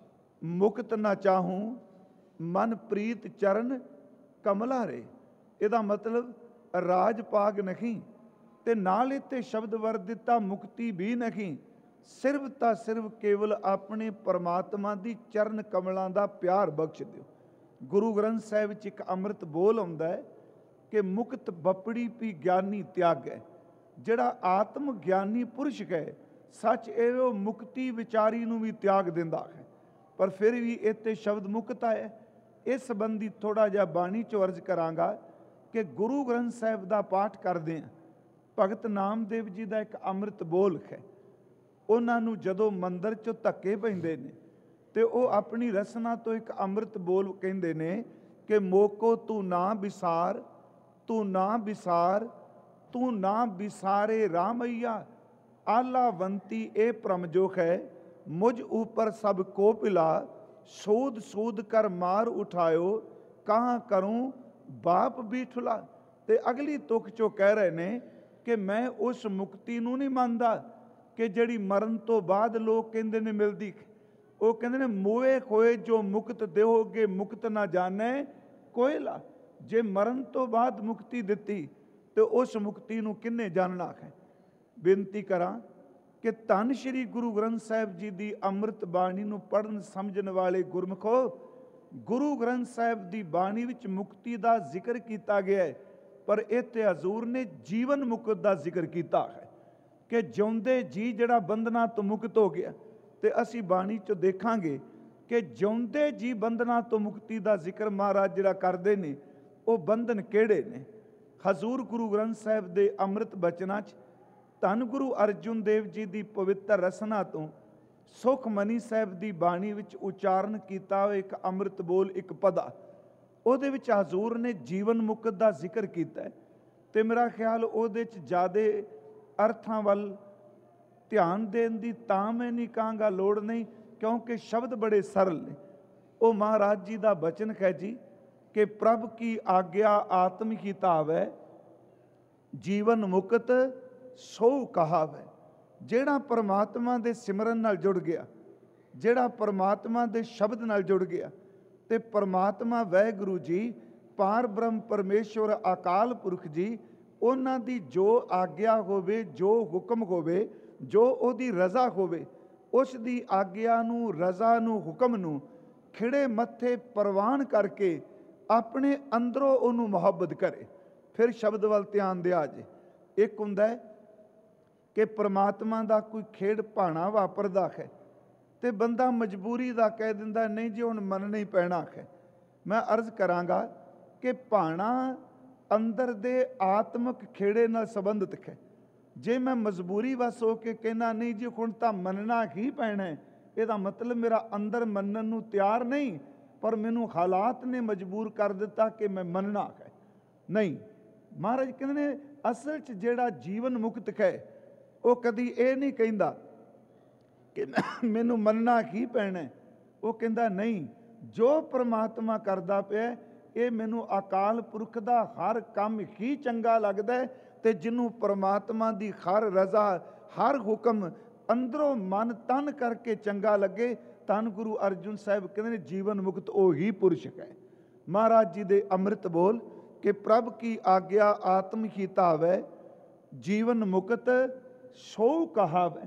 ਮੁਕਤ ਨਾ ਚਾਹੂੰ, ਮਨ ਪ੍ਰੀਤ ਚਰਨ ਕਮਲਾ ਰੇ। ਇਹਦਾ ਮਤਲਬ ਰਾਜ ਪਾਗ ਨਹੀਂ, ਤੇ ਨਾਲ ਇੱਥੇ ਸ਼ਬਦ ਵਰ ਦਿੱਤਾ ਮੁਕਤੀ ਵੀ ਨਹੀਂ, ਸਿਰਫ ਤਾਂ ਸਿਰਫ ਕੇਵਲ ਆਪਣੇ ਪਰਮਾਤਮਾ ਦੀ ਚਰਨ ਕਮਲਾਂ ਦਾ ਪਿਆਰ ਬਖਸ਼ ਦਿਓ। ਗੁਰੂ ਗ੍ਰੰਥ ਸਾਹਿਬ 'ਚ ਇੱਕ ਅੰਮ੍ਰਿਤ ਬੋਲ ਆਉਂਦਾ ਹੈ ਕਿ ਮੁਕਤ ਬਪੜੀ ਪੀ ਗਿਆਨੀ ਤਿਆਗੈ। ਜਿਹੜਾ ਆਤਮ ਗਿਆਨੀ ਪੁਰਸ਼ ਹੈ, ਸੱਚ ਇਹ ਉਹ ਮੁਕਤੀ ਵਿਚਾਰੀ ਨੂੰ ਵੀ ਤਿਆਗ ਦਿੰਦਾ ਹੈ। ਪਰ ਫਿਰ ਵੀ ਇੱਥੇ ਸ਼ਬਦ ਮੁਕਤ ਆਇਆ। ਇਸ ਸੰਬੰਧੀ ਥੋੜ੍ਹਾ ਜਿਹਾ ਬਾਣੀ 'ਚੋਂ ਅਰਜ਼ ਕਰਾਂਗਾ ਕਿ ਗੁਰੂ ਗ੍ਰੰਥ ਸਾਹਿਬ ਦਾ ਪਾਠ ਕਰਦੇ ਹਾਂ, ਭਗਤ ਨਾਮਦੇਵ ਜੀ ਦਾ ਇੱਕ ਅੰਮ੍ਰਿਤ ਬੋਲ ਹੈ। ਉਹਨਾਂ ਨੂੰ ਜਦੋਂ ਮੰਦਰ 'ਚੋਂ ਧੱਕੇ ਪੈਂਦੇ ਨੇ ਤੇ ਉਹ ਆਪਣੀ ਰਸਨਾ ਤੋਂ ਇੱਕ ਅੰਮ੍ਰਿਤ ਬੋਲ ਕਹਿੰਦੇ ਨੇ ਕਿ ਮੋਕੋ ਤੂੰ ਨਾ ਵਿਸਾਰ, ਤੂੰ ਨਾ ਵਿਸਾਰ, ਤੂੰ ਨਾ ਵਿਸਾਰੇ ਰਾਮਈਆ, ਆਲਾਵੰਤੀ ਇਹ ਭ੍ਰਮ ਜੋ ਹੈ, ਮੁਝ ऊपर सब को पिला, सोध सोध कर मार उठायो, कहाँ करूँ बाप बीठला। ਤੇ ਅਗਲੀ ਤੁਕ 'ਚੋਂ ਕਹਿ ਰਹੇ ਨੇ ਕਿ ਮੈਂ ਉਸ ਮੁਕਤੀ ਨੂੰ ਨਹੀਂ ਮੰਨਦਾ ਕਿ ਜਿਹੜੀ ਮਰਨ ਤੋਂ ਬਾਅਦ ਲੋਕ ਕਹਿੰਦੇ ਨੇ ਮਿਲਦੀ। ਉਹ ਕਹਿੰਦੇ ਨੇ ਮੋਏ ਖੋਏ ਜੋ ਮੁਕਤ ਦਿਓਗੇ, ਮੁਕਤ ਨਾ ਜਾਣੇ ਕੋਇਲਾ। ਜੇ ਮਰਨ ਤੋਂ ਬਾਅਦ ਮੁਕਤੀ ਦਿੱਤੀ ਤੇ ਉਸ ਮੁਕਤੀ ਨੂੰ ਕਿੰਨੇ ਜਾਣਨਾ ਹੈ। ਬੇਨਤੀ ਕਰਾਂ ਕਿ ਧੰਨ ਸ਼੍ਰੀ ਗੁਰੂ ਗ੍ਰੰਥ ਸਾਹਿਬ ਜੀ ਦੀ ਅੰਮ੍ਰਿਤ ਬਾਣੀ ਨੂੰ ਪੜ੍ਹਨ ਸਮਝਣ ਵਾਲੇ ਗੁਰਮੁਖੋ, ਗੁਰੂ ਗ੍ਰੰਥ ਸਾਹਿਬ ਦੀ ਬਾਣੀ ਵਿੱਚ ਮੁਕਤੀ ਦਾ ਜ਼ਿਕਰ ਕੀਤਾ ਗਿਆ ਹੈ, ਪਰ ਇੱਥੇ ਹਜ਼ੂਰ ਨੇ ਜੀਵਨ ਮੁਕਤ ਦਾ ਜ਼ਿਕਰ ਕੀਤਾ ਹੈ ਕਿ ਜਿਉਂਦੇ ਜੀ ਜਿਹੜਾ ਬੰਧਨਾਂ ਤੋਂ ਮੁਕਤ ਹੋ ਗਿਆ। ਤੇ ਅਸੀਂ ਬਾਣੀ 'ਚ ਦੇਖਾਂਗੇ ਕਿ ਜਿਉਂਦੇ ਜੀ ਬੰਧਨਾਂ ਤੋਂ ਮੁਕਤੀ ਦਾ ਜ਼ਿਕਰ ਮਹਾਰਾਜ ਜਿਹੜਾ ਕਰਦੇ ਨੇ, ਉਹ ਬੰਧਨ ਕਿਹੜੇ ਨੇ? ਹਜ਼ੂਰ ਗੁਰੂ ਗ੍ਰੰਥ ਸਾਹਿਬ ਦੇ ਅੰਮ੍ਰਿਤ ਬਚਨਾਂ 'ਚ ਧੰਨ ਗੁਰੂ ਅਰਜੁਨ ਦੇਵ ਜੀ ਦੀ ਪਵਿੱਤਰ ਰਸਨਾ ਤੋਂ ਸੁਖਮਨੀ ਸਾਹਿਬ ਦੀ ਬਾਣੀ ਵਿੱਚ ਉਚਾਰਨ ਕੀਤਾ ਹੋਇਆ ਇੱਕ ਅੰਮ੍ਰਿਤ ਬੋਲ, ਇੱਕ ਪਦਾ, ਉਹਦੇ ਵਿੱਚ ਹਜ਼ੂਰ ਨੇ ਜੀਵਨ ਮੁਕਤ ਦਾ ਜ਼ਿਕਰ ਕੀਤਾ ਹੈ। ਤੇ ਮੇਰਾ ਖਿਆਲ ਉਹਦੇ 'ਚ ਜ਼ਿਆਦਾ ਅਰਥਾਂ ਵੱਲ ਧਿਆਨ ਦੇਣ ਦੀ ਤਾਂ ਮੈਂ ਨਹੀਂ ਕਹਾਂਗਾ, ਲੋੜ ਨਹੀਂ, ਕਿਉਂਕਿ ਸ਼ਬਦ ਬੜੇ ਸਰਲ ਨੇ। ਉਹ ਮਹਾਰਾਜ ਜੀ ਦਾ ਬਚਨ ਹੈ ਜੀ ਕਿ ਪ੍ਰਭ ਕੀ ਆਗਿਆ ਆਤਮ ਹੀ ਧਾਵੈ, ਜੀਵਨ ਮੁਕਤ ਸੋ ਕਹਾਵੈ। ਜਿਹੜਾ ਪਰਮਾਤਮਾ ਦੇ ਸਿਮਰਨ ਨਾਲ ਜੁੜ ਗਿਆ, ਜਿਹੜਾ ਪਰਮਾਤਮਾ ਦੇ ਸ਼ਬਦ ਨਾਲ ਜੁੜ ਗਿਆ, ਤੇ ਪਰਮਾਤਮਾ ਵਾਹਿਗੁਰੂ ਜੀ, ਪਾਰ ਬ੍ਰਹਮ ਪਰਮੇਸ਼ਵਰ ਅਕਾਲ ਪੁਰਖ ਜੀ, ਉਹਨਾਂ ਦੀ ਜੋ ਆਗਿਆ ਹੋਵੇ, ਜੋ ਹੁਕਮ ਹੋਵੇ, ਜੋ ਉਹਦੀ ਰਜ਼ਾ ਹੋਵੇ, ਉਸ ਦੀ ਆਗਿਆ ਨੂੰ, ਰਜ਼ਾ ਨੂੰ, ਹੁਕਮ ਨੂੰ ਖਿੜੇ ਮੱਥੇ ਪ੍ਰਵਾਨ ਕਰਕੇ ਆਪਣੇ ਅੰਦਰੋਂ ਉਹਨੂੰ ਮੁਹੱਬਤ ਕਰੇ। ਫਿਰ ਸ਼ਬਦ ਵੱਲ ਧਿਆਨ ਦਿਆ ਜੇ। ਇੱਕ ਹੁੰਦਾ ਹੈ ਕਿ ਪ੍ਰਮਾਤਮਾ ਦਾ ਕੋਈ ਖੇਡ ਭਾਣਾ ਵਾਪਰਦਾ ਹੈ ਤੇ ਬੰਦਾ ਮਜਬੂਰੀ ਦਾ ਕਹਿ ਦਿੰਦਾ ਨਹੀਂ ਜੀ ਹੁਣ ਮੰਨਣਾ ਹੀ ਪੈਣਾ ਹੈ। ਮੈਂ ਅਰਜ਼ ਕਰਾਂਗਾ ਕਿ ਭਾਣਾ ਅੰਦਰ ਦੇ ਆਤਮਿਕ ਖੇੜੇ ਨਾਲ ਸੰਬੰਧਿਤ ਹੈ। ਜੇ ਮੈਂ ਮਜਬੂਰੀ ਵਸ ਹੋ ਕੇ ਕਹਿਣਾ ਨਹੀਂ ਜੀ ਹੁਣ ਤਾਂ ਮੰਨਣਾ ਹੀ ਪੈਣਾ ਹੈ, ਇਹਦਾ ਮਤਲਬ ਮੇਰਾ ਅੰਦਰ ਮੰਨਣ ਨੂੰ ਤਿਆਰ ਨਹੀਂ, ਪਰ ਮੈਨੂੰ ਹਾਲਾਤ ਨੇ ਮਜਬੂਰ ਕਰ ਦਿੱਤਾ ਕਿ ਮੈਂ ਮੰਨਣਾ ਹੈ। ਨਹੀਂ, ਮਹਾਰਾਜ ਕਹਿੰਦੇ ਨੇ ਅਸਲ 'ਚ ਜਿਹੜਾ ਜੀਵਨ ਮੁਕਤ ਹੈ ਉਹ ਕਦੀ ਇਹ ਨਹੀਂ ਕਹਿੰਦਾ ਕਿ ਮੈਨੂੰ ਮੰਨਣਾ ਹੀ ਪੈਣਾ। ਉਹ ਕਹਿੰਦਾ ਨਹੀਂ, ਜੋ ਪ੍ਰਮਾਤਮਾ ਕਰਦਾ ਪਿਆ ਇਹ ਮੈਨੂੰ ਅਕਾਲ ਪੁਰਖ ਦਾ ਹਰ ਕੰਮ ਹੀ ਚੰਗਾ ਲੱਗਦਾ ਹੈ, ਤੇ ਜਿਹਨੂੰ ਪ੍ਰਮਾਤਮਾ ਦੀ ਹਰ ਰਜ਼ਾ, ਹਰ ਹੁਕਮ ਅੰਦਰੋਂ ਮਨ ਤਨ ਕਰਕੇ ਚੰਗਾ ਲੱਗੇ, ਧੰਨ ਗੁਰੂ ਅਰਜੁਨ ਸਾਹਿਬ ਕਹਿੰਦੇ ਨੇ ਜੀਵਨ ਮੁਕਤ ਉਹੀ ਪੁਰਸ਼ ਹੈ। ਮਹਾਰਾਜ ਜੀ ਦੇ ਅੰਮ੍ਰਿਤ ਬੋਲ ਕਿ ਪ੍ਰਭ ਕੀ ਆਗਿਆ ਆਤਮ ਹੀ ਧਾਵੈ, ਜੀਵਨ ਮੁਕਤ ਸੋ ਕਹਾਵੈ।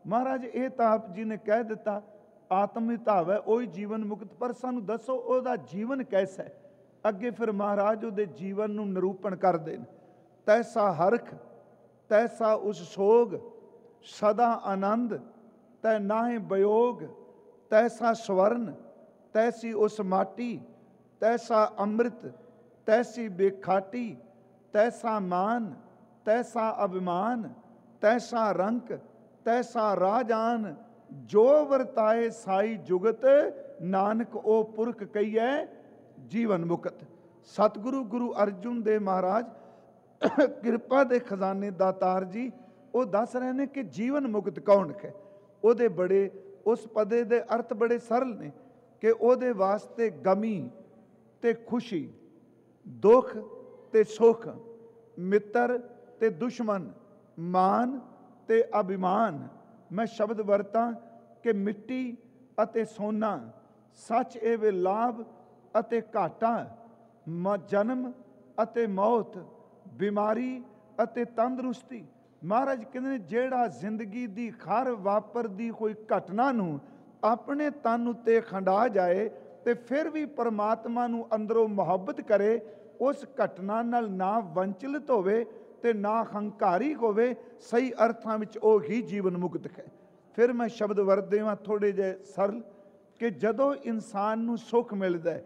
ਮਹਾਰਾਜ ਇਹ ਤਾਂ ਆਪ ਜੀ ਨੇ ਕਹਿ ਦਿੱਤਾ ਆਤਮ ਹਿਤਾਵ ਹੈ ਉਹੀ ਜੀਵਨ ਮੁਕਤ, ਪਰ ਸਾਨੂੰ ਦੱਸੋ ਉਹਦਾ ਜੀਵਨ ਕੈਸਾ ਹੈ। ਅੱਗੇ ਫਿਰ ਮਹਾਰਾਜ ਉਹਦੇ ਜੀਵਨ ਨੂੰ ਨਿਰੂਪਣ ਕਰਦੇ ਨੇ। ਤੈਸਾ ਹਰਖ ਤੈਸਾ ਉਸ ਸੋਗ, ਸਦਾ ਆਨੰਦ ਤੈ ਨਾਹਿ ਵਿਯੋਗ, ਤੈਸਾ ਸਵਰਨ ਤੈਸੀ ਉਸ ਮਾਟੀ, ਤੈਸਾ ਅੰਮ੍ਰਿਤ ਤੈਸੀ ਬੇਖਾਟੀ, ਤੈਸਾ ਮਾਨ ਤੈਸਾ ਅਭਿਮਾਨ, ਤੈਸਾ ਰੰਕ ਤੈਸਾ ਰਾਜਾਨ, ਜੋ ਵਰਤਾਏ ਸਾਈ ਜੁਗਤ, ਨਾਨਕ ਉਹ ਪੁਰਖ ਕਹੀਐ ਜੀਵਨ ਮੁਕਤ। ਸਤਿਗੁਰੂ ਗੁਰੂ ਅਰਜੁਨ ਦੇਵ ਮਹਾਰਾਜ ਕਿਰਪਾ ਦੇ ਖਜ਼ਾਨੇ ਦਾਤਾਰ ਜੀ ਉਹ ਦੱਸ ਰਹੇ ਨੇ ਕਿ ਜੀਵਨ ਮੁਕਤ ਕੌਣ ਹੈ। ਉਹਦੇ ਬੜੇ ਉਸ ਪਦੇ ਦੇ ਅਰਥ ਬੜੇ ਸਰਲ ਨੇ ਕਿ ਉਹਦੇ ਵਾਸਤੇ ਗਮੀ ਤੇ ਖੁਸ਼ੀ, ਦੁੱਖ ਤੇ ਸੁੱਖ, ਮਿੱਤਰ ਤੇ ਦੁਸ਼ਮਨ, ਮਾਨ ਤੇ ਅਭਿਮਾਨ। ਮੈਂ ਸ਼ਬਦ ਵਰਤਾਂ ਕਿ ਮਿੱਟੀ ਅਤੇ ਸੋਨਾ, ਸੱਚ ਇਹ ਵੇ ਲਾਭ ਅਤੇ ਘਾਟਾ, ਜਨਮ ਅਤੇ ਮੌਤ, ਬਿਮਾਰੀ ਅਤੇ ਤੰਦਰੁਸਤੀ। ਮਹਾਰਾਜ ਕਹਿੰਦੇ ਨੇ ਜਿਹੜਾ ਜ਼ਿੰਦਗੀ ਦੀ ਹਰ ਵਾਪਰਦੀ ਕੋਈ ਘਟਨਾ ਨੂੰ ਆਪਣੇ ਤਨ ਉੱਤੇ ਖੰਡਾ ਜਾਏ ਤੇ ਫਿਰ ਵੀ ਪਰਮਾਤਮਾ ਨੂੰ ਅੰਦਰੋਂ ਮੁਹੱਬਤ ਕਰੇ, ਉਸ ਘਟਨਾ ਨਾਲ ਨਾ ਵੰਚਲਿਤ ਹੋਵੇ ਤੇ ਨਾ ਹੰਕਾਰੀ ਹੋਵੇ, ਸਹੀ ਅਰਥਾਂ ਵਿੱਚ ਉਹ ਹੀ ਜੀਵਨ ਮੁਕਤ ਹੈ। ਫਿਰ ਮੈਂ ਸ਼ਬਦ ਵਰਤਦੇ ਹਾਂ ਥੋੜ੍ਹੇ ਜਿਹੇ ਸਰਲ ਕਿ ਜਦੋਂ ਇਨਸਾਨ ਨੂੰ ਸੁੱਖ ਮਿਲਦਾ ਹੈ,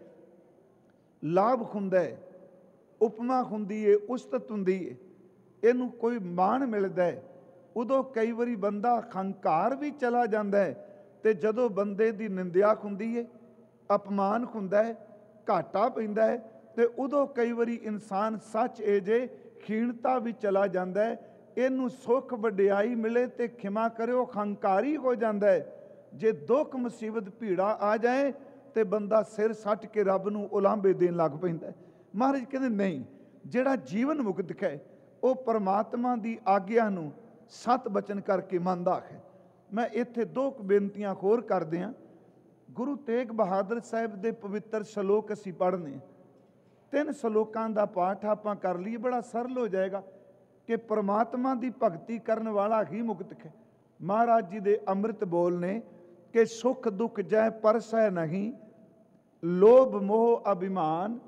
ਲਾਭ ਹੁੰਦਾ ਹੈ, ਉਪਮਾ ਹੁੰਦੀ ਹੈ, ਉਸਤਤ ਹੁੰਦੀ ਹੈ, ਇਹਨੂੰ ਕੋਈ ਮਾਣ ਮਿਲਦਾ ਹੈ, ਉਦੋਂ ਕਈ ਵਾਰੀ ਬੰਦਾ ਹੰਕਾਰ ਵੀ ਚਲਾ ਜਾਂਦਾ ਹੈ। ਤੇ ਜਦੋਂ ਬੰਦੇ ਦੀ ਨਿੰਦਿਆ ਹੁੰਦੀ ਹੈ, ਅਪਮਾਨ ਹੁੰਦਾ ਹੈ, ਘਾਟਾ ਪੈਂਦਾ ਹੈ, ਤੇ ਉਦੋਂ ਕਈ ਵਾਰੀ ਇਨਸਾਨ ਸੱਚ ਇਹ ਜੇ ਖੀਣਤਾ ਵੀ ਚਲਾ ਜਾਂਦਾ ਹੈ। ਇਹਨੂੰ ਸੁੱਖ ਵਡਿਆਈ ਮਿਲੇ ਤੇ ਖਿਮਾ ਕਰਿਓ ਹੰਕਾਰੀ ਹੋ ਜਾਂਦਾ ਹੈ। ਜੇ ਦੁੱਖ ਮੁਸੀਬਤ ਭੀੜਾ ਆ ਜਾਏ ਤੇ ਬੰਦਾ ਸਿਰ ਸੱਟ ਕੇ ਰੱਬ ਨੂੰ ਉਲਾਂਭੇ ਦੇਣ ਲੱਗ ਪੈਂਦਾ। ਮਹਾਰਾਜ ਕਹਿੰਦੇ ਨਹੀਂ, ਜਿਹੜਾ ਜੀਵਨ ਮੁਕਤ ਹੈ ਉਹ ਪਰਮਾਤਮਾ ਦੀ ਆਗਿਆ ਨੂੰ ਸਤ ਬਚਨ ਕਰਕੇ ਮੰਨਦਾ ਹੈ। ਮੈਂ ਇੱਥੇ ਦੋ ਬੇਨਤੀਆਂ ਹੋਰ ਕਰਦੇ ਹਾਂ। ਗੁਰੂ ਤੇਗ ਬਹਾਦਰ ਸਾਹਿਬ ਦੇ ਪਵਿੱਤਰ ਸ਼ਲੋਕ ਅਸੀਂ ਪੜ੍ਹਨੇ, 3 ਸ਼ਲੋਕਾਂ ਦਾ ਪਾਠ ਆਪਾਂ ਕਰ ਲਈਏ, ਬੜਾ ਸਰਲ ਹੋ ਜਾਏਗਾ ਕਿ ਪਰਮਾਤਮਾ ਦੀ ਭਗਤੀ ਕਰਨ ਵਾਲਾ ਹੀ ਮੁਕਤ ਹੈ। ਮਹਾਰਾਜ ਜੀ ਦੇ ਅੰਮ੍ਰਿਤ ਬੋਲ ਨੇ ਕਿ ਸੁਖ ਦੁੱਖ ਜੈ ਪਰਸੈ ਨਹੀਂ, ਲੋਭ ਮੋਹ ਅਭਿਮਾਨ,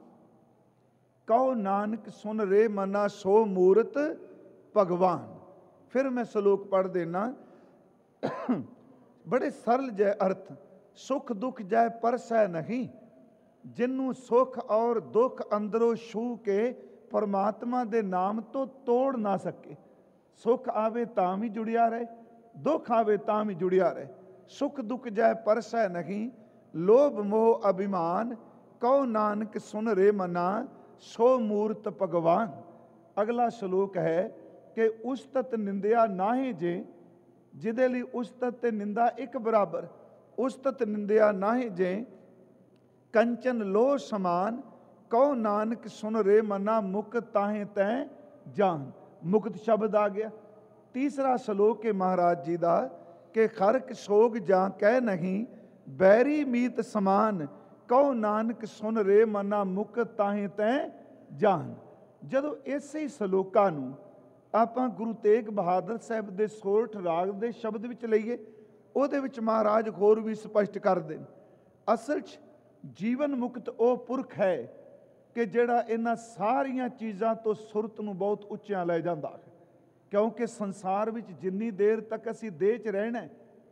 ਕਹੋ ਨਾਨਕ ਸੁਨ ਰੇ ਮਨਾ ਸੋ ਮੂਰਤ ਭਗਵਾਨ। ਫਿਰ ਮੈਂ ਸ਼ਲੋਕ ਪੜ੍ਹ ਦੇਣਾ, ਬੜੇ ਸਰਲ ਜੈ ਅਰਥ। ਸੁਖ ਦੁੱਖ ਜੈ ਪਰਸੈ ਨਹੀਂ, ਜਿਹਨੂੰ ਸੁਖ ਔਰ ਦੁੱਖ ਅੰਦਰੋਂ ਛੂ ਕੇ ਪਰਮਾਤਮਾ ਦੇ ਨਾਮ ਤੋਂ ਤੋੜ ਨਾ ਸਕੇ। ਸੁਖ ਆਵੇ ਤਾਂ ਵੀ ਜੁੜਿਆ ਰਹੇ, ਦੁੱਖ ਆਵੇ ਤਾਂ ਵੀ ਜੁੜਿਆ ਰਹੇ। ਸੁਖ ਦੁੱਖ ਜੈ ਪਰਸੈ ਨਹੀਂ, ਲੋਭ ਮੋਹ ਅਭਿਮਾਨ, ਕਹੋ ਨਾਨਕ ਸੁਨ ਰੇ ਮਨਾ ਸੋ ਮੂਰਤ ਭਗਵਾਨ। ਅਗਲਾ ਸ਼ਲੋਕ ਹੈ ਕਿ ਉਸਤਤ ਨਿੰਦਿਆ ਨਾਹੀ ਜੇ, ਜਿਹਦੇ ਲਈ ਉਸਤਤ ਤੇ ਨਿੰਦਾ ਇੱਕ ਬਰਾਬਰ। ਉਸਤਤ ਨਿੰਦਿਆ ਨਾਹੀ ਜੇ, ਕੰਚਨ ਲੋਹ ਸਮਾਨ, ਕਹੋ ਨਾਨਕ ਸੁਨ ਰੇ ਮਨਾ ਮੁਕਤ ਤਾਹੇ ਤੈ ਜਾਨ। ਮੁਕਤ ਸ਼ਬਦ ਆ ਗਿਆ। ਤੀਸਰਾ ਸ਼ਲੋਕ ਹੈ ਮਹਾਰਾਜ ਜੀ ਦਾ ਕਿ ਖਰਕ ਸੋਗ ਜਾਂ ਕਹਿ ਨਹੀਂ, ਬੈਰੀ ਮੀਤ ਸਮਾਨ, ਕਹੋ ਨਾਨਕ ਸੁਨ ਰੇ ਮਨਾ ਮੁਕਤ ਤਾਹੇ ਤੈ ਜਾਨ। ਜਦੋਂ ਇਸੇ ਸ਼ਲੋਕਾਂ ਨੂੰ ਆਪਾਂ ਗੁਰੂ ਤੇਗ ਬਹਾਦਰ ਸਾਹਿਬ ਦੇ ਸੋਰਠ ਰਾਗ ਦੇ ਸ਼ਬਦ ਵਿੱਚ ਲਈਏ, ਉਹਦੇ ਵਿੱਚ ਮਹਾਰਾਜ ਹੋਰ ਵੀ ਸਪਸ਼ਟ ਕਰਦੇ ਨੇ। ਅਸਲ 'ਚ ਜੀਵਨ ਮੁਕਤ ਉਹ ਪੁਰਖ ਹੈ ਕਿ ਜਿਹੜਾ ਇਹਨਾਂ ਸਾਰੀਆਂ ਚੀਜ਼ਾਂ ਤੋਂ ਸੁਰਤ ਨੂੰ ਬਹੁਤ ਉੱਚਿਆਂ ਲੈ ਜਾਂਦਾ ਹੈ। ਕਿਉਂਕਿ ਸੰਸਾਰ ਵਿੱਚ ਜਿੰਨੀ ਦੇਰ ਤੱਕ ਅਸੀਂ ਦੇਹ 'ਚ ਰਹਿਣਾ,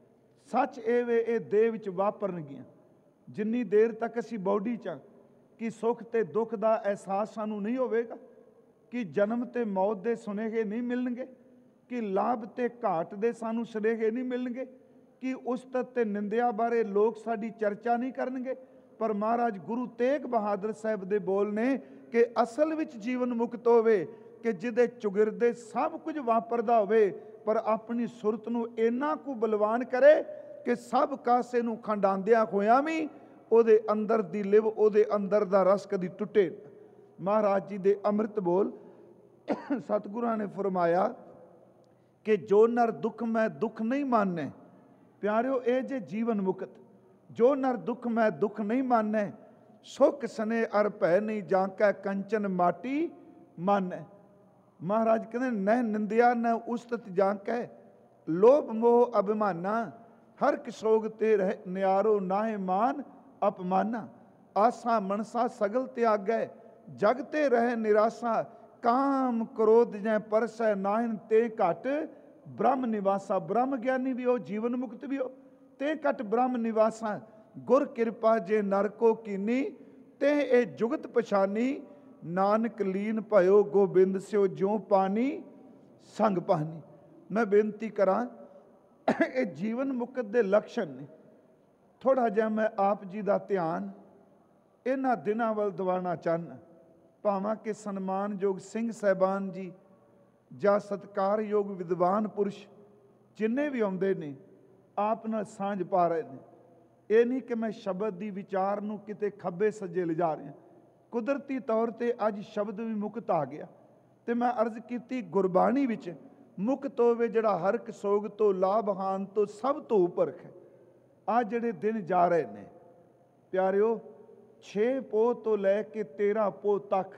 ਸੱਚ ਇਹ ਵੇ ਇਹ ਦੇਹ ਵਿੱਚ ਵਾਪਰਨਗੀਆਂ। ਜਿੰਨੀ ਦੇਰ ਤੱਕ ਅਸੀਂ ਬੌਡੀ 'ਚ ਹਾਂ, ਕਿ ਸੁੱਖ ਤੇ ਦੁੱਖ ਦਾ ਅਹਿਸਾਸ ਸਾਨੂੰ ਨਹੀਂ ਹੋਵੇਗਾ, ਕਿ ਜਨਮ ਤੇ ਮੌਤ ਦੇ ਸੁਨੇਹੇ ਨਹੀਂ ਮਿਲਣਗੇ, ਕਿ ਲਾਭ ਤੇ ਘਾਟ ਦੇ ਸਾਨੂੰ ਸੁਨੇਹੇ ਨਹੀਂ ਮਿਲਣਗੇ, ਕਿ ਉਸਤਤ ਤੇ ਨਿੰਦਿਆ ਬਾਰੇ ਲੋਕ ਸਾਡੀ ਚਰਚਾ ਨਹੀਂ ਕਰਨਗੇ। ਪਰ ਮਹਾਰਾਜ ਗੁਰੂ ਤੇਗ ਬਹਾਦਰ ਸਾਹਿਬ ਦੇ ਬੋਲ ਨੇ ਕਿ ਅਸਲ ਵਿੱਚ ਜੀਵਨ ਮੁਕਤ ਹੋਵੇ ਕਿ ਜਿਹਦੇ ਚੁਗਿਰਦੇ ਸਭ ਕੁਝ ਵਾਪਰਦਾ ਹੋਵੇ, ਪਰ ਆਪਣੀ ਸੁਰਤ ਨੂੰ ਇੰਨਾ ਕੁ ਬਲਵਾਨ ਕਰੇ ਕਿ ਸਭ ਕਾਸੇ ਨੂੰ ਖੰਡਾਂਦਿਆਂ ਹੋਇਆਂ ਵੀ ਉਹਦੇ ਅੰਦਰ ਦੀ ਲਿਵ, ਉਹਦੇ ਅੰਦਰ ਦਾ ਰਸ ਕਦੀ ਟੁੱਟੇ। ਮਹਾਰਾਜ ਜੀ ਦੇ ਅੰਮ੍ਰਿਤ ਬੋਲ ਸਤਿਗੁਰਾਂ ਨੇ ਫਰਮਾਇਆ ਕਿ ਜੋ ਨਰ ਦੁੱਖ ਮੈਂ ਦੁੱਖ ਨਹੀਂ ਮਾਨੈ, ਪਿਆਰਿਓ ਇਹ ਜੇ ਜੀਵਨ ਮੁਕਤ। ਜੋ ਨਰ ਦੁੱਖ ਮੈਂ ਦੁੱਖ ਨਹੀਂ ਮਾਨੈ, ਸੁਖ ਸਨੇ ਅਰ ਭੈ ਨਹੀਂ ਜਾਂਕੈ, ਕੰਚਨ ਮਾਟੀ ਮਾਨੈ। ਮਹਾਰਾਜ ਕਹਿੰਦੇ ਨਹਿ ਨਿੰਦਿਆ ਨ ਉਸਤਤ ਜਾਂਕੈ, ਲੋਭ ਮੋਹ ਅਭਿਮਾਨਾ, ਹਰ ਕਿਸੋਗ ਤੇ ਰਹਿ ਨਿਆਰੋ ਨਾਹਿ ਮਾਨ ਅਪਮਾਨਾ। ਆਸਾ ਮਨਸਾ ਸਗਲ ਤਿਆਗੈ, ਜਗ ਤੇ ਰਹਿ ਨਿਰਾਸਾ। ਕਾਮ ਕ੍ਰੋਧ ਜੈ ਪਰਸੈ ਨਾਹਿਨ, ਤੇ ਘਟ ਬ੍ਰਹਮ ਨਿਵਾਸਾ। ਬ੍ਰਹਮ ਗਿਆਨੀ ਵੀ ਹੋ, ਜੀਵਨ ਮੁਕਤ ਵੀ ਹੋ, ਤੇ ਘਟ ਬ੍ਰਹਮ ਨਿਵਾਸਾ। ਗੁਰ ਕਿਰਪਾ ਜੇ ਨਰ ਕੋ ਕੀਨੀ, ਤੇ ਇਹ ਜੁਗਤ ਪਛਾਨੀ। ਨਾਨਕ ਲੀਨ ਭਇਓ ਗੋਬਿੰਦ ਸਿਓ, ਜਿਉ ਪਾਣੀ ਸੰਗ ਪਾਣੀ। ਮੈਂ ਬੇਨਤੀ ਕਰਾਂ, ਇਹ ਜੀਵਨ ਮੁਕਤ ਦੇ ਲਕਸ਼ਣ ਨੇ। ਥੋੜ੍ਹਾ ਜਿਹਾ ਮੈਂ ਆਪ ਜੀ ਦਾ ਧਿਆਨ ਇਹਨਾਂ ਦਿਨਾਂ ਵੱਲ ਦਿਵਾਉਣਾ ਚਾਹੁੰਦਾ। ਭਾਵਾਂ ਕਿ ਸਨਮਾਨਯੋਗ ਸਿੰਘ ਸਾਹਿਬਾਨ ਜੀ ਜਾਂ ਸਤਿਕਾਰਯੋਗ ਵਿਦਵਾਨ ਪੁਰਸ਼ ਜਿੰਨੇ ਵੀ ਆਉਂਦੇ ਨੇ, ਆਪ ਨਾਲ ਸਾਂਝ ਪਾ ਰਹੇ ਨੇ। ਇਹ ਨਹੀਂ ਕਿ ਮੈਂ ਸ਼ਬਦ ਦੀ ਵਿਚਾਰ ਨੂੰ ਕਿਤੇ ਖੱਬੇ ਸੱਜੇ ਲਿਜਾ ਰਿਹਾ। ਕੁਦਰਤੀ ਤੌਰ 'ਤੇ ਅੱਜ ਸ਼ਬਦ ਵੀ ਮੁਕਤ ਆ ਗਿਆ। ਤੇ ਮੈਂ ਅਰਜ਼ ਕੀਤੀ, ਗੁਰਬਾਣੀ ਵਿੱਚ ਮੁਕਤ ਹੋਵੇ ਜਿਹੜਾ ਹਰ ਇੱਕ ਸੋਗ ਤੋਂ, ਲਾਭ ਹਾਨ ਤੋਂ ਸਭ ਤੋਂ ਉੱਪਰ ਹੈ। ਆਹ ਜਿਹੜੇ ਦਿਨ ਜਾ ਰਹੇ ਨੇ ਪਿਆਰਿਓ, 6 ਪੋਹ ਤੋਂ ਲੈ ਕੇ 13 ਪੋਹ ਤੱਕ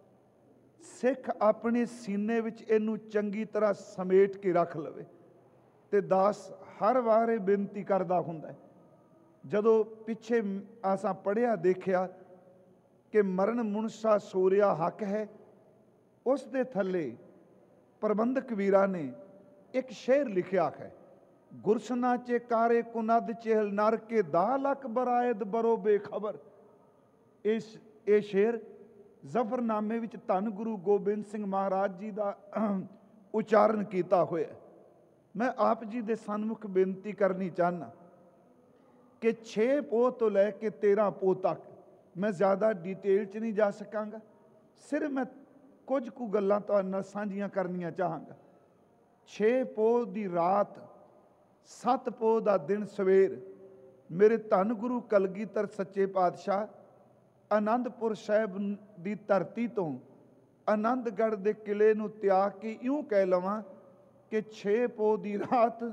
ਸਿੱਖ ਆਪਣੇ ਸੀਨੇ ਵਿੱਚ ਇਹਨੂੰ ਚੰਗੀ ਤਰ੍ਹਾਂ ਸਮੇਟ ਕੇ ਰੱਖ ਲਵੇ। ਤੇ ਦਾਸ ਹਰ ਵਾਰ ਇਹ ਬੇਨਤੀ ਕਰਦਾ ਹੁੰਦਾ ਹੈ, ਜਦੋਂ ਪਿੱਛੇ ਆਸਾਂ ਪੜ੍ਹਿਆ ਦੇਖਿਆ ਕਿ ਮਰਨ ਮੁਨਸਾ ਸੂਰਿਆ ਹੱਕ ਹੈ, ਉਸ ਦੇ ਥੱਲੇ ਪ੍ਰਬੰਧਕ ਵੀਰਾਂ ਨੇ ਇੱਕ ਸ਼ੇਰ ਲਿਖਿਆ ਹੈ, ਗੁਰਸਨਾ ਚੇ ਕਾਰੇ ਕੁਨਦ ਚਹਿਲ ਨਰ ਕੇ ਦਾ ਲਖ ਬਰਾਇਦ ਬਰੋ ਬੇਖਬਰ। ਇਹ ਸ਼ੇਰ ਜ਼ਫਰਨਾਮੇ ਵਿੱਚ ਧੰਨ ਗੁਰੂ ਗੋਬਿੰਦ ਸਿੰਘ ਮਹਾਰਾਜ ਜੀ ਦਾ ਉਚਾਰਨ ਕੀਤਾ ਹੋਇਆ। ਮੈਂ ਆਪ ਜੀ ਦੇ ਸਨਮੁਖ ਬੇਨਤੀ ਕਰਨੀ ਚਾਹੁੰਦਾ ਕਿ 6 ਪੋਹ ਤੋਂ ਲੈ ਕੇ 13 ਪੋਹ ਤੱਕ ਮੈਂ ਜ਼ਿਆਦਾ ਡਿਟੇਲ 'ਚ ਨਹੀਂ ਜਾ ਸਕਾਂਗਾ। ਸਿਰਫ ਮੈਂ ਕੁਝ ਕੁ ਗੱਲਾਂ ਤੁਹਾਡੇ ਨਾਲ ਸਾਂਝੀਆਂ ਕਰਨੀਆਂ ਚਾਹਾਂਗਾ। 6 ਪੋਹ ਦੀ ਰਾਤ, 7 ਪੋਹ ਦਾ ਦਿਨ ਸਵੇਰ, ਮੇਰੇ ਧੰਨ ਗੁਰੂ ਕਲਗੀਧਰ ਸੱਚੇ ਪਾਤਸ਼ਾਹ ਆਨੰਦਪੁਰ ਸਾਹਿਬ ਦੀ ਧਰਤੀ ਤੋਂ ਆਨੰਦਗੜ੍ਹ ਦੇ ਕਿਲੇ ਨੂੰ ਤਿਆਗ ਕੇ ਇਉਂ ਕਹਿ ਲਵਾਂ ਕਿ 6 ਪੋਹ ਦੀ ਰਾਤ,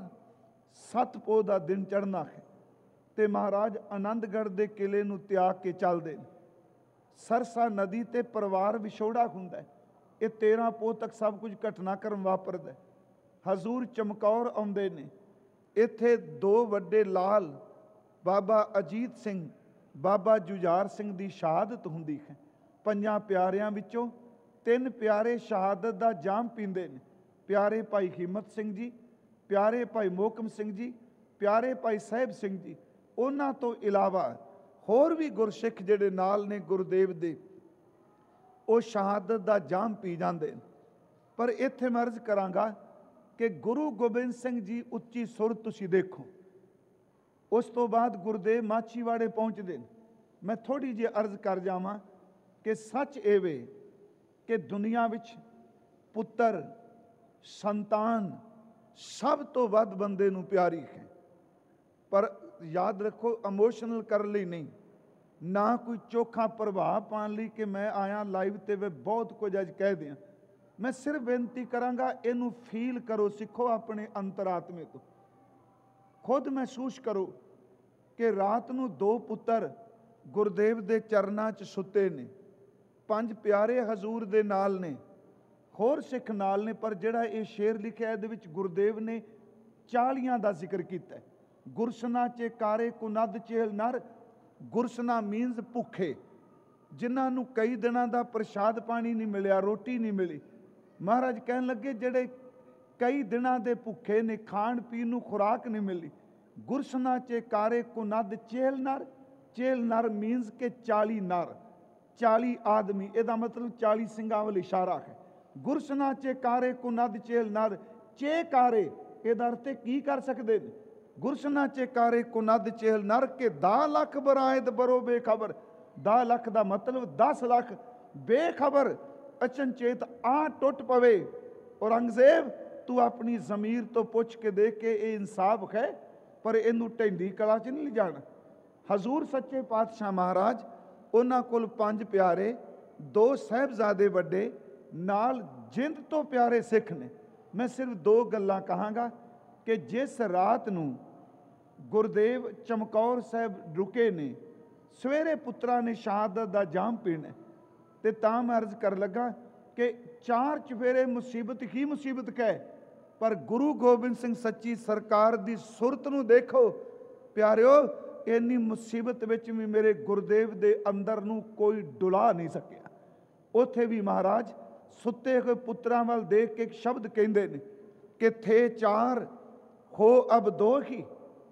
7 ਪੋਹ ਦਾ ਦਿਨ ਚੜ੍ਹਨਾ ਹੈ ਤੇ ਮਹਾਰਾਜ ਆਨੰਦਗੜ੍ਹ ਦੇ ਕਿਲੇ ਨੂੰ ਤਿਆਗ ਕੇ ਚੱਲਦੇ ਨੇ। ਸਰਸਾ ਨਦੀ ਤੇ ਪਰਿਵਾਰ ਵਿਛੋੜਾ ਹੁੰਦਾ। ਇਹ 13 ਪੋਹ ਤੱਕ ਸਭ ਕੁਝ ਘਟਨਾਕ੍ਰਮ ਵਾਪਰਦਾ। ਹਜ਼ੂਰ ਚਮਕੌਰ ਆਉਂਦੇ ਨੇ। ਇੱਥੇ 2 ਵੱਡੇ ਲਾਲ, ਬਾਬਾ ਅਜੀਤ ਸਿੰਘ, ਬਾਬਾ ਜੁਝਾਰ ਸਿੰਘ ਦੀ ਸ਼ਹਾਦਤ ਹੁੰਦੀ ਹੈ। 5 ਪਿਆਰਿਆਂ ਵਿੱਚੋਂ 3 ਪਿਆਰੇ ਸ਼ਹਾਦਤ ਦਾ ਜਾਮ ਪੀਂਦੇ ਨੇ। ਪਿਆਰੇ ਭਾਈ ਹਿੰਮਤ ਸਿੰਘ ਜੀ, ਪਿਆਰੇ ਭਾਈ ਮੋਹਕਮ ਸਿੰਘ ਜੀ, ਪਿਆਰੇ ਭਾਈ ਸਾਹਿਬ ਸਿੰਘ ਜੀ। ਉਹਨਾਂ ਤੋਂ ਇਲਾਵਾ ਹੋਰ ਵੀ ਗੁਰਸਿੱਖ ਜਿਹੜੇ ਨਾਲ ਨੇ ਗੁਰਦੇਵ ਦੇ, ਉਹ ਸ਼ਹਾਦਤ ਦਾ ਜਾਮ ਪੀ ਜਾਂਦੇ ਨੇ। ਪਰ ਇੱਥੇ ਮੈਂ ਅਰਜ਼ ਕਰਾਂਗਾ ਕਿ ਗੁਰੂ ਗੋਬਿੰਦ ਸਿੰਘ ਜੀ ਉੱਚੀ ਸੁਰ ਤੁਸੀਂ ਦੇਖੋ। ਉਸ ਤੋਂ ਬਾਅਦ ਗੁਰਦੇਵ ਮਾਛੀਵਾੜੇ ਪਹੁੰਚਦੇ ਨੇ। ਮੈਂ ਥੋੜ੍ਹੀ ਜਿਹੀ ਅਰਜ਼ ਕਰ ਜਾਵਾਂ ਕਿ ਸੱਚ ਇਹ ਵੇ ਕਿ ਦੁਨੀਆ ਵਿੱਚ ਪੁੱਤਰ, ਸੰਤਾਨ ਸਭ ਤੋਂ ਵੱਧ ਬੰਦੇ ਨੂੰ ਪਿਆਰੀ ਹੈ। ਪਰ ਯਾਦ ਰੱਖੋ, ਇਮੋਸ਼ਨਲ ਕਰਨ ਲਈ ਨਹੀਂ, ਨਾ ਕੋਈ ਚੋਖਾ ਪ੍ਰਭਾਵ ਪਾਉਣ ਲਈ ਕਿ ਮੈਂ ਆਇਆ ਲਾਈਵ ਤੇ ਵੇ ਬਹੁਤ ਕੁਝ ਅੱਜ ਕਹਿ ਦਿਆਂ। ਮੈਂ ਸਿਰਫ ਬੇਨਤੀ ਕਰਾਂਗਾ, ਇਹਨੂੰ ਫੀਲ ਕਰੋ, ਸਿੱਖੋ ਆਪਣੇ ਅੰਤਰਾਤਮੇ ਤੋਂ। ਖੁਦ ਮਹਿਸੂਸ ਕਰੋ ਕਿ ਰਾਤ ਨੂੰ 2 ਪੁੱਤਰ ਗੁਰਦੇਵ ਦੇ ਚਰਨਾਂ 'ਚ ਸੁੱਤੇ ਨੇ। 5 ਪਿਆਰੇ ਹਜ਼ੂਰ ਦੇ ਨਾਲ ਨੇ, ਹੋਰ ਸਿੱਖ ਨਾਲ ਨੇ। ਪਰ ਜਿਹੜਾ ਇਹ ਸ਼ੇਰ ਲਿਖਿਆ, ਇਹਦੇ ਵਿੱਚ ਗੁਰਦੇਵ ਨੇ 40 ਦਾ ਜ਼ਿਕਰ ਕੀਤਾ। ਗੁਰਸਨਾ ਚੇ ਕਾਰੇ ਕੁਨਦ ਚੇਲ ਨਰ। ਗੁਰਸਨਾ ਮੀਨਸ ਭੁੱਖੇ, ਜਿਨ੍ਹਾਂ ਨੂੰ ਕਈ ਦਿਨਾਂ ਦਾ ਪ੍ਰਸ਼ਾਦ ਪਾਣੀ ਨਹੀਂ ਮਿਲਿਆ, ਰੋਟੀ ਨਹੀਂ ਮਿਲੀ। ਮਹਾਰਾਜ ਕਹਿਣ ਲੱਗੇ ਜਿਹੜੇ ਕਈ ਦਿਨਾਂ ਦੇ ਭੁੱਖੇ ਨੇ, ਖਾਣ ਪੀਣ ਨੂੰ ਖੁਰਾਕ ਨਹੀਂ ਮਿਲੀ। ਗੁਰਸਨਾ ਚੇ ਕਾਰੇ ਕੁਨਦ ਚੇਲ ਨਰ। ਚੇਲ ਨਰ ਮੀਨਸ ਕਿ 40 ਨਰ, 40 ਆਦਮੀ। ਇਹਦਾ ਮਤਲਬ 40 ਸਿੰਘਾਂ ਵੱਲ ਇਸ਼ਾਰਾ ਹੈ। ਗੁਰਸਨਾ ਚੇ ਕਾਰੇ ਕੁਨਦ ਚੇਲ ਨਰ। ਚੇ ਕਾਰੇ ਇਹਦਾ ਅਰਥ ਕੀ ਕਰ ਸਕਦੇ ਨੇ? ਗੁਰਸਨਾ ਚੇ ਕਾਰੇ ਕੁਨਦ ਚੇਲ ਨਰ ਕੇ 10 ਲੱਖ ਬਰਾਇਦ ਬਰੋ ਬੇਖਬਰ। 10 ਲੱਖ ਦਾ ਮਤਲਬ 10 ਲੱਖ ਬੇਖਬਰ ਅਚਨਚੇਤ ਆ ਟੁੱਟ ਪਵੇ। ਔਰੰਗਜ਼ੇਬ, ਤੂੰ ਆਪਣੀ ਜ਼ਮੀਰ ਤੋਂ ਪੁੱਛ ਕੇ ਦੇਖ ਕੇ ਇਹ ਇਨਸਾਫ ਹੈ, ਪਰ ਇਹਨੂੰ ਢੈਂਦੀ ਕਲਾ 'ਚ ਨਹੀਂ ਲਿਜਾਣਾ। ਹਜ਼ੂਰ ਸੱਚੇ ਪਾਤਸ਼ਾਹ ਮਹਾਰਾਜ, ਉਹਨਾਂ ਕੋਲ 5 ਪਿਆਰੇ, 2 ਸਾਹਿਬਜ਼ਾਦੇ ਵੱਡੇ, ਨਾਲ ਜਿੰਦ ਤੋਂ ਪਿਆਰੇ ਸਿੱਖ ਨੇ। ਮੈਂ ਸਿਰਫ 2 ਗੱਲਾਂ ਕਹਾਂਗਾ ਕਿ ਜਿਸ ਰਾਤ ਨੂੰ ਗੁਰਦੇਵ ਚਮਕੌਰ ਸਾਹਿਬ ਰੁਕੇ ਨੇ, ਸਵੇਰੇ ਪੁੱਤਰਾਂ ਨੇ ਸ਼ਹਾਦਤ ਦਾ ਜਾਮ ਪੀਣਾ। ਤੇ ਤਾਂ ਮੈਂ ਅਰਜ਼ ਕਰ ਲੱਗਾ ਕਿ 4 ਚੁਫੇਰੇ ਮੁਸੀਬਤ ਹੀ ਮੁਸੀਬਤ ਕਹਿ। ਪਰ ਗੁਰੂ ਗੋਬਿੰਦ ਸਿੰਘ ਸੱਚੀ ਸਰਕਾਰ ਦੀ ਸੁਰਤ ਨੂੰ ਦੇਖੋ ਪਿਆਰਿਓ, ਇੰਨੀ ਮੁਸੀਬਤ ਵਿੱਚ ਵੀ ਮੇਰੇ ਗੁਰਦੇਵ ਦੇ ਅੰਦਰ ਨੂੰ ਕੋਈ ਡੁਲਾ ਨਹੀਂ ਸਕਿਆ। ਉੱਥੇ ਵੀ ਮਹਾਰਾਜ ਸੁੱਤੇ ਹੋਏ ਪੁੱਤਰਾਂ ਵੱਲ ਦੇਖ ਕੇ ਇੱਕ ਸ਼ਬਦ ਕਹਿੰਦੇ ਨੇ ਕਿ ਥੇ ਚਾਰ ਹੋ ਅਬ ਦੋ ਹੀ।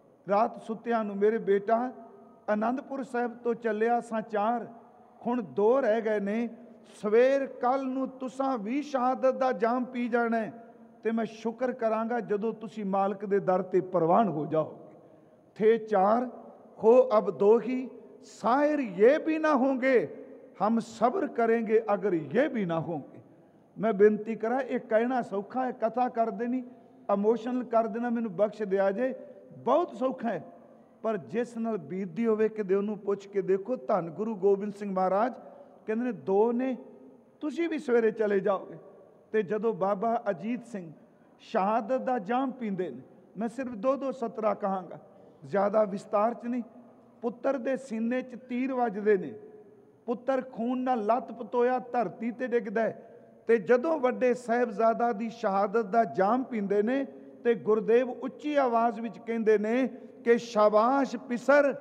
ਰਾਤ ਸੁੱਤਿਆਂ ਨੂੰ ਮੇਰੇ ਬੇਟਾ ਆਨੰਦਪੁਰ ਸਾਹਿਬ ਤੋਂ ਚੱਲਿਆ ਸਾਂ ਚਾਰ, ਹੁਣ ਦੋ ਰਹਿ ਗਏ ਨੇ। ਸਵੇਰ ਕੱਲ ਨੂੰ ਤੁਸਾਂ ਵੀ ਸ਼ਹਾਦਤ ਦਾ ਜਾਮ ਪੀ ਜਾਣਾ ਤੇ ਮੈਂ ਸ਼ੁਕਰ ਕਰਾਂਗਾ ਜਦੋਂ ਤੁਸੀਂ ਮਾਲਕ ਦੇ ਦਰ ਤੇ ਪ੍ਰਵਾਨ ਹੋ ਜਾਓਗੇ। थे चार हो अब दो ही, शायर ये भी ना होंगे, हम सब्र करेंगे अगर ये भी ना होंगे। मैं बेनती करा, ये कहना सौखा है, कथा कर देनी, इमोशनल कर देना मैनू बख्श दिया जे, बहुत सौखा है। पर जिस नाल बीतदी होवे कि ਉਹਨੂੰ ਪੁੱਛ ਕੇ ਦੇਖੋ। ਧੰਨ ਗੁਰੂ ਗੋਬਿੰਦ ਸਿੰਘ ਮਹਾਰਾਜ ਕਹਿੰਦੇ ਨੇ ਦੋ ਨੇ, ਤੁਸੀਂ ਵੀ ਸਵੇਰੇ ਚਲੇ ਜਾਓਗੇ। ਤੇ ਜਦੋਂ ਬਾਬਾ ਅਜੀਤ ਸਿੰਘ ਸ਼ਹਾਦਤ ਦਾ ਜਾਮ ਪੀਂਦੇ ਨੇ, ਮੈਂ ਸਿਰਫ ਦੋ ਸਤਰਾ ਕਹਾਂਗਾ, ਜ਼ਿਆਦਾ ਵਿਸਤਾਰ 'ਚ ਨਹੀਂ। ਪੁੱਤਰ ਦੇ ਸੀਨੇ 'ਚ ਤੀਰ ਵੱਜਦੇ ਨੇ, ਪੁੱਤਰ ਖੂਨ ਨਾਲ ਲੱਤ ਪਤੋਇਆ ਧਰਤੀ ਤੇ ਡਿੱਗਦਾ ਹੈ। ਤੇ ਜਦੋਂ ਵੱਡੇ ਸਾਹਿਬਜ਼ਾਦਾ ਦੀ ਸ਼ਹਾਦਤ ਦਾ ਜਾਮ ਪੀਂਦੇ ਨੇ ਤੇ ਗੁਰਦੇਵ ਉੱਚੀ ਆਵਾਜ਼ ਵਿੱਚ ਕਹਿੰਦੇ ਨੇ ਕਿ ਸ਼ਾਬਾਸ਼ ਪਿਸਰ,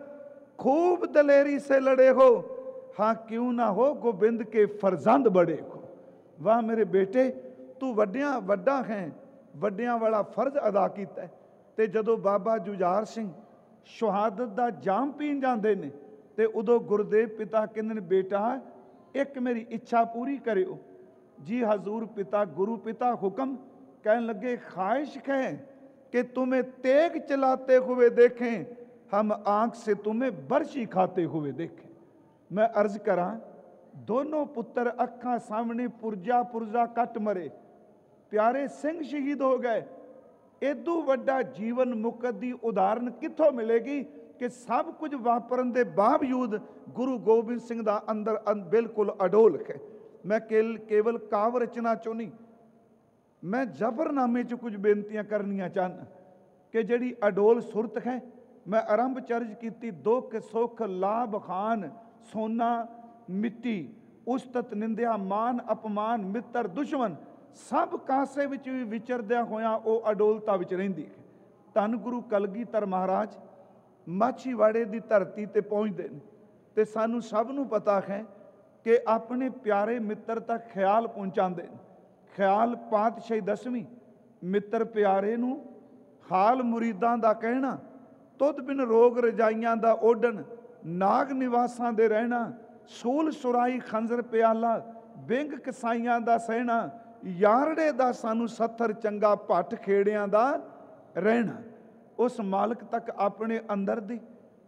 खूब दलेरी से लड़े हो, हाँ क्यों ना हो गोबिंद के फरजंद बड़े हो। वाह मेरे बेटे, तू वड्डियां वड्डा है, वड्डियां वाला फर्ज अदा किया है। ਤੇ ਜਦੋਂ ਬਾਬਾ ਜੁਝਾਰ ਸਿੰਘ ਸ਼ਹਾਦਤ ਦਾ ਜਾਮ ਪੀਣ ਜਾਂਦੇ ਨੇ ਤੇ ਉਦੋਂ ਗੁਰਦੇਵ ਪਿਤਾ ਕਹਿੰਦੇ ਨੇ ਬੇਟਾ ਇੱਕ ਮੇਰੀ ਇੱਛਾ ਪੂਰੀ ਕਰਿਓ। ਜੀ ਹਜ਼ੂਰ ਪਿਤਾ, ਗੁਰੂ ਪਿਤਾ ਹੁਕਮ। ਕਹਿਣ ਲੱਗੇ ख्वाहिश है कि तुम्हें तेग चलाते हुए देखें, हम आंख से तुम्हें बरछी खाते हुए देखें। मैं अर्ज करा, दोनों पुत्र अखा सामने पुरजा पुरजा कट मरे, प्यारे सिंह शहीद हो गए। इदू वड्डा जीवन मुक्त दी उदाहरण कित्थों मिलेगी कि सब कुछ वापरन दे बावजूद गुरु गोबिंद सिंह दा अंदर बिल्कुल अडोल है। मैं केवल काव रचना चो नहीं, मैं जबरनामे च कुछ बेनतियां करनियां चाहना कि जिहड़ी अडोल सुरत है। मैं आरंभ चर्ज की दुख सुख लाभ खान सोना मिट्टी, उस्तत निंदिया मान अपमान मित्र दुश्मन, सब कासे विच भी विचरद्या होया वो अडोलता विच रहिंदी है। धन गुरु कलगीधर महाराज माछीवाड़े की धरती ते पहुँचते हैं ते सानू सब नू पता है कि अपने प्यारे मित्र तक ख्याल पहुँचाते हैं। ख्याल पातशाही 10वीं, मित्र प्यारे नू हाल मुरीदां दा कहना, तुद बिन रोग रजाइयां दा ओढ़न, नाग निवासां दे रहना, सूल सुराई खंजर प्याला, बिंग कसाइयां दा सहना, यारड़े दा सानू सत्थर चंगा भट खेड़ियां दा रहना। उस मालक तक अपने अंदर दी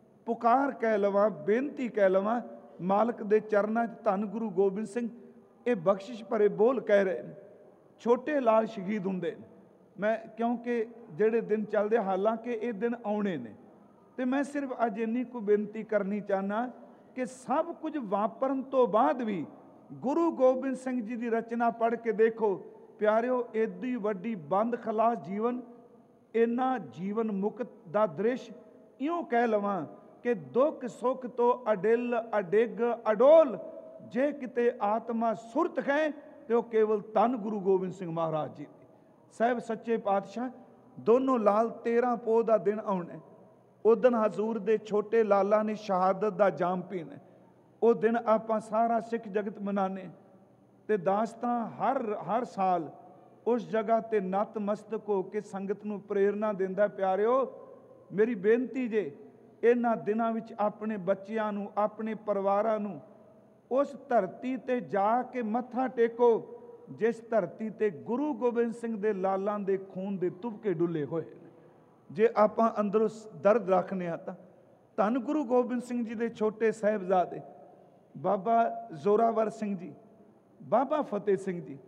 पुकार कह लवां, बेनती कह लवां, मालक दे चरनां 'च धन गुरु गोबिंद सिंह ये बख्शिश भरे बोल कह रहे हैं। छोटे लाल शहीद हुंदे ने। मैं क्योंकि ਜਿਹੜੇ दिन चलते, हालांकि ये दिन आने ने, तो मैं सिर्फ अज इन्नी को बेनती करनी चाहना कि सब कुछ वापरन तो बाद भी गुरु गोबिंद सिंह जी की रचना पढ़ के देखो प्यारिओ, एडी वड्डी बंद खलास जीवन, इन्ना जीवन मुक्त का दृश्य इयों कह लवां कि दुख सुख तो अडिल अडिग अडोल, जे किते आत्मा सुरत है तो केवल धन गुरु गोबिंद सिंह महाराज जी साहब सच्चे पातशाह। दोनों लाल 13 पोह का दिन आना, उदन हजूर दे छोटे लाला ने शहादत का जाम पीना। वो दिन आप सारा सिख जगत मनाने ते दासतां हर साल उस जगह ते नतमस्तक हो के संगत नूं प्रेरणा दिंदा। प्यारिओ मेरी बेनती जे, इन्हां दिनां विच अपने बच्चियां नूं अपने परिवारां नूं उस धरती ते जाके मत्था टेको जिस धरती ते गुरु गोबिंद सिंह दे लालां दे खून दे तुबके डुले होए। जे आपां अंदरों दर्द रखने तां धन गुरु गोबिंद सिंह जी दे छोटे साहिबजादे बाबा जोरावर सिंह जी, बाबा फतेह सिंह जी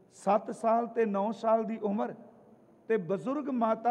7 साल ते 9 साल की उम्र ते बजुर्ग माता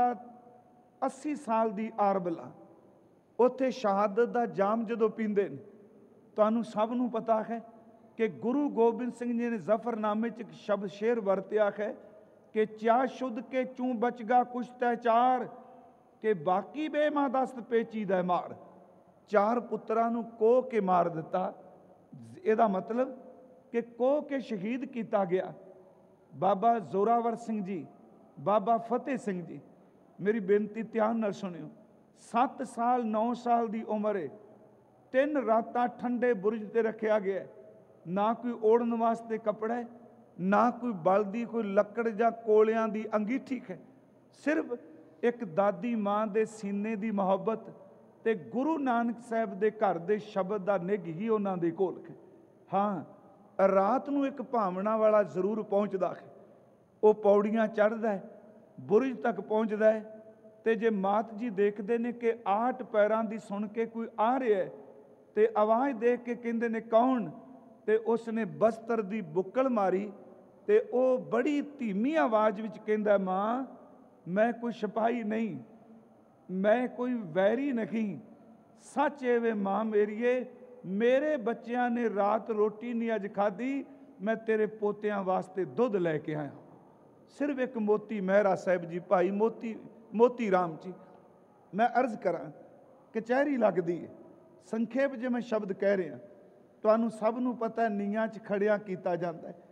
80 साल की आरबला उत्थे शहादत का जाम जदों पींदे ने। तुहानूं सब नूं पता है कि गुरु गोबिंद सिंह जी ने जफरनामे च एक शब्द शेर वरत्या है कि च्या शुद्ध के चूं बचगा कुछ तैचार, कि बाकी बेमा दस्त पेचीदा मार। 4 पुत्रां नूं कोह के मार दिता। ਇਹਦਾ मतलब कि कोह के शहीद किया गया। बाबा जोरावर सिंह जी ਬਾਬਾ ਫਤਿਹ ਸਿੰਘ ਜੀ, ਮੇਰੀ ਬੇਨਤੀ ਧਿਆਨ ਨਾਲ ਸੁਣਿਓ। 7 ਸਾਲ 9 ਸਾਲ ਦੀ ਉਮਰ ਹੈ, 3 ਰਾਤਾਂ ਠੰਡੇ ਬੁਰਜ ਤੇ ਰੱਖਿਆ ਗਿਆ। ਨਾ ਕੋਈ ਓੜਨ ਵਾਸਤੇ ਕੱਪੜਾ ਹੈ, ਨਾ ਕੋਈ ਬਲਦੀ ਕੋਈ ਲੱਕੜ ਜਾਂ ਕੋਲਿਆਂ ਦੀ ਅੰਗੀਠੀ ਹੈ। ਸਿਰਫ ਇੱਕ ਦਾਦੀ ਮਾਂ ਦੇ ਸੀਨੇ ਦੀ ਮੁਹੱਬਤ ਤੇ ਗੁਰੂ ਨਾਨਕ ਸਾਹਿਬ ਦੇ ਘਰ ਦੇ ਸ਼ਬਦ ਦਾ ਨਿੱਘ ਹੀ ਉਹਨਾਂ ਦੇ ਕੋਲ ਹੈ। ਹਾਂ, ਰਾਤ ਨੂੰ ਇੱਕ ਭਾਵਨਾ ਵਾਲਾ ਜ਼ਰੂਰ ਪਹੁੰਚਦਾ ਹੈ। ਉਹ ਪੌੜੀਆਂ ਚੜ੍ਹਦਾ ਹੈ, ਬੁਰਜ ਤੱਕ ਪਹੁੰਚਦਾ ਹੈ, ਤੇ ਜੇ ਮਾਤ ਜੀ ਦੇਖਦੇ ਨੇ ਕਿ 8 ਪੈਰਾਂ ਦੀ ਸੁਣ ਕੇ ਕੋਈ ਆ ਰਿਹਾ ਹੈ, ਤੇ ਆਵਾਜ਼ ਦੇਖ ਕੇ ਕਹਿੰਦੇ ਨੇ ਕੌਣ, ਤੇ ਉਸ ਨੇ ਬਸਤਰ ਦੀ ਬੁੱਕਲ ਮਾਰੀ, ਤੇ ਉਹ ਬੜੀ ਧੀਮੀ ਆਵਾਜ਼ ਵਿੱਚ ਕਹਿੰਦਾ, ਮਾਂ ਮੈਂ ਕੋਈ ਸਿਪਾਹੀ ਨਹੀਂ, ਮੈਂ ਕੋਈ ਵੈਰੀ ਨਹੀਂ, ਸੱਚ ਏ ਵੇ ਮਾਂ ਮੇਰੀਏ, ਮੇਰੇ ਬੱਚਿਆਂ ਨੇ ਰਾਤ ਰੋਟੀ ਨਹੀਂ ਅੱਜ ਖਾਧੀ, ਮੈਂ ਤੇਰੇ ਪੋਤਿਆਂ ਵਾਸਤੇ ਦੁੱਧ ਲੈ ਕੇ ਆਇਆ। ਸਿਰਫ ਇੱਕ ਮੋਤੀ ਮਹਿਰਾ ਸਾਹਿਬ ਜੀ, ਭਾਈ ਮੋਤੀ ਰਾਮ ਜੀ। ਮੈਂ ਅਰਜ਼ ਕਰਾਂ, ਕਚਹਿਰੀ ਲੱਗਦੀ ਹੈ। ਸੰਖੇਪ ਜੇ ਮੈਂ ਸ਼ਬਦ ਕਹਿ ਰਿਹਾ, ਤੁਹਾਨੂੰ ਸਭ ਨੂੰ ਪਤਾ, ਨੀਆਂ 'ਚ ਖੜਿਆ ਕੀਤਾ ਜਾਂਦਾ ਹੈ।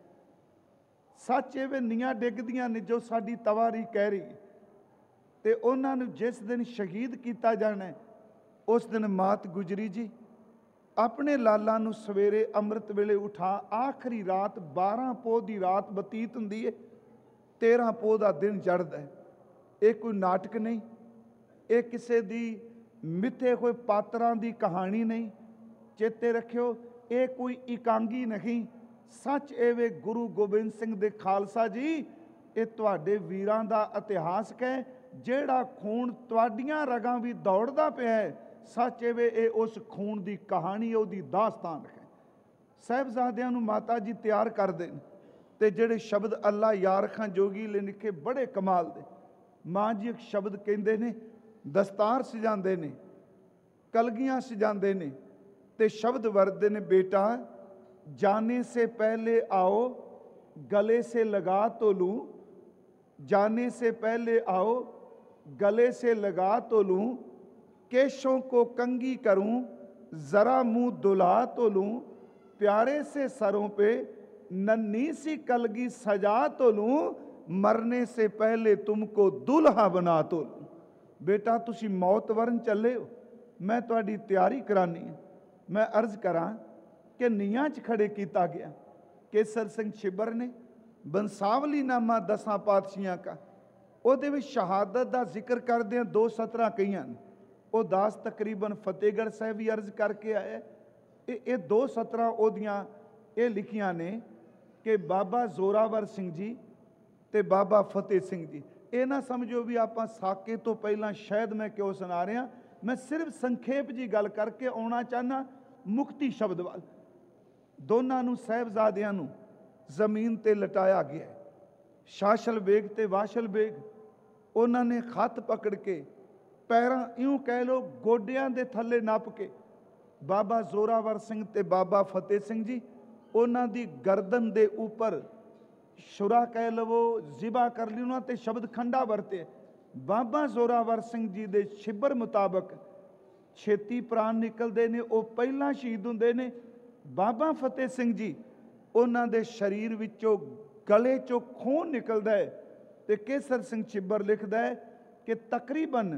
ਸੱਚ ਇਹ ਵੇ ਨੀਆਂ ਡਿੱਗਦੀਆਂ ਨੇ ਜੋ ਸਾਡੀ ਤਵਾਰੀ ਕਹਿ ਰਹੀ ਹੈ, ਤੇ ਉਹਨਾਂ ਨੂੰ ਜਿਸ ਦਿਨ ਸ਼ਹੀਦ ਕੀਤਾ ਜਾਣਾ ਹੈ, ਉਸ ਦਿਨ ਮਾਤ ਗੁਜਰੀ ਜੀ ਆਪਣੇ ਲਾਲਾਂ ਨੂੰ ਸਵੇਰੇ ਅੰਮ੍ਰਿਤ ਵੇਲੇ ਉਠਾ, ਆਖਰੀ ਰਾਤ 12 ਪੋਹ ਦੀ ਰਾਤ ਬਤੀਤ ਹੁੰਦੀ ਹੈ, 13 ਪੋਹ ਦਾ ਦਿਨ ਚੜ੍ਹਦਾ ਹੈ। ਇਹ ਕੋਈ ਨਾਟਕ ਨਹੀਂ, ਇਹ ਕਿਸੇ ਦੀ ਮਿੱਥੇ ਹੋਏ ਪਾਤਰਾਂ ਦੀ ਕਹਾਣੀ ਨਹੀਂ। ਚੇਤੇ ਰੱਖਿਓ, ਇਹ ਕੋਈ ਇਕਾਂਗੀ ਨਹੀਂ। ਸੱਚ ਇਹ ਵੇ ਗੁਰੂ ਗੋਬਿੰਦ ਸਿੰਘ ਦੇ ਖਾਲਸਾ ਜੀ, ਇਹ ਤੁਹਾਡੇ ਵੀਰਾਂ ਦਾ ਇਤਿਹਾਸ ਹੈ, ਜਿਹੜਾ ਖੂਨ ਤੁਹਾਡੀਆਂ ਰਗਾਂ ਵੀ ਦੌੜਦਾ ਪਿਆ ਹੈ। ਸੱਚ ਇਹ ਵੇ ਇਹ ਉਸ ਖੂਨ ਦੀ ਕਹਾਣੀ, ਉਹਦੀ ਦਾਸਤਾਨ ਹੈ। ਸਾਹਿਬਜ਼ਾਦਿਆਂ ਨੂੰ ਮਾਤਾ ਜੀ ਤਿਆਰ ਕਰਦੇ ਨੇ, ਤੇ ਜਿਹੜੇ ਸ਼ਬਦ ਅੱਲਾ ਯਾਰ ਖਾਂ ਜੋਗੀ ਲਈ ਲਿਖੇ ਬੜੇ ਕਮਾਲ ਦੇ। ਮਾਂ ਜੀ ਇੱਕ ਸ਼ਬਦ ਕਹਿੰਦੇ ਨੇ, ਦਸਤਾਰ ਸਜਾਉਂਦੇ ਨੇ, ਕਲਗੀਆਂ ਸਜਾਉਂਦੇ ਨੇ, ਤੇ ਸ਼ਬਦ ਵਰਤਦੇ ਨੇ, ਬੇਟਾ ਜਾने से पहले आओ गले से लगा तो लूं, जाने से पहले आओ गले से लगा तो लूं, केशों को कंघी करूं जरा मुंह दुला तो लूं, प्यारे से सरों पे नन्ही सी कलगी सजा तो लूं, मरने से पहले तुमको दुल्हा बना तो लूं। बेटा तुसी मौत वरन चले हो, मैं तुहाडी तैयारी करानी है। मैं अर्ज करा कि नीआं 'ਚ खड़े किया गया। केसर सिंह छिब्बर ने ਬੰਸਾਵਲੀ ਨਾਮਾ 10 ਪਾਤਸ਼ਾਹਾਂ का, ਉਹਦੇ ਵਿੱਚ ਸ਼ਹਾਦਤ ਦਾ ਜ਼ਿਕਰ ਕਰਦਿਆਂ 2 ਸਤਰਾਂ ਕਹੀਆਂ ਨੇ। ਉਹ ਦਾਸ ਤਕਰੀਬਨ ਫਤਿਹਗੜ੍ਹ ਸਾਹਿਬ ਵੀ ਅਰਜ਼ ਕਰਕੇ ਆਇਆ। ਇਹ 2 ਸਤਰਾਂ ਉਹਦੀਆਂ ਇਹ ਲਿਖੀਆਂ ਨੇ ਕਿ ਬਾਬਾ ਜ਼ੋਰਾਵਰ ਸਿੰਘ ਜੀ ਤੇ ਬਾਬਾ ਫਤਿਹ ਸਿੰਘ ਜੀ। ਇਹ ਨਾ ਸਮਝੋ ਵੀ ਆਪਾਂ ਸਾਕੇ ਤੋਂ ਪਹਿਲਾਂ ਸ਼ਾਇਦ ਮੈਂ ਕਿਉਂ ਸੁਣਾ ਰਿਹਾ, ਮੈਂ ਸਿਰਫ ਸੰਖੇਪ ਜੀ ਗੱਲ ਕਰਕੇ ਆਉਣਾ ਚਾਹੁੰਦਾ ਮੁਕਤੀ ਸ਼ਬਦ ਵੱਲ। ਦੋਨਾਂ ਨੂੰ ਸਾਹਿਬਜ਼ਾਦਿਆਂ ਨੂੰ ਜ਼ਮੀਨ ਤੇ ਲਟਾਇਆ ਗਿਆ। ਸ਼ਾਸ਼ਲ ਬੇਗ ਤੇ ਵਾਸ਼ਲ ਬੇਗ, ਉਹਨਾਂ ਨੇ ਖੱਤ ਪਕੜ ਕੇ ਪੈਰਾਂ ਇਉਂ ਕਹਿ ਲੋ ਗੋਡਿਆਂ ਦੇ ਥੱਲੇ ਨੱਪ ਕੇ ਬਾਬਾ ਜ਼ੋਰਾਵਰ ਸਿੰਘ ਤੇ ਬਾਬਾ ਫਤਿਹ ਸਿੰਘ ਜੀ, ਉਹਨਾਂ ਦੀ ਗਰਦਨ ਦੇ ਉੱਪਰ ਸ਼ੁਰਾ ਕਹਿ ਲਵੋ, ਜ਼ਿਬਾ ਕਰ ਲਈ, ਉਹਨਾਂ ਤੇ ਸ਼ਬਦ ਖੰਡਾ ਵਰਤੇ। ਬਾਬਾ ਜ਼ੋਰਾਵਰ ਸਿੰਘ ਜੀ ਦੇ ਛਿੱਬਰ ਮੁਤਾਬਕ ਛੇਤੀ ਪ੍ਰਾਣ ਨਿਕਲਦੇ ਨੇ, ਉਹ ਪਹਿਲਾਂ ਸ਼ਹੀਦ ਹੁੰਦੇ ਨੇ। ਬਾਬਾ ਫਤਿਹ ਸਿੰਘ ਜੀ, ਉਹਨਾਂ ਦੇ ਸਰੀਰ ਵਿੱਚੋਂ ਗਲੇ 'ਚੋਂ ਖੂਨ ਨਿਕਲਦਾ ਹੈ, ਤੇ ਕੇਸਰ ਸਿੰਘ ਛਿੱਬਰ ਲਿਖਦਾ ਹੈ ਕਿ ਤਕਰੀਬਨ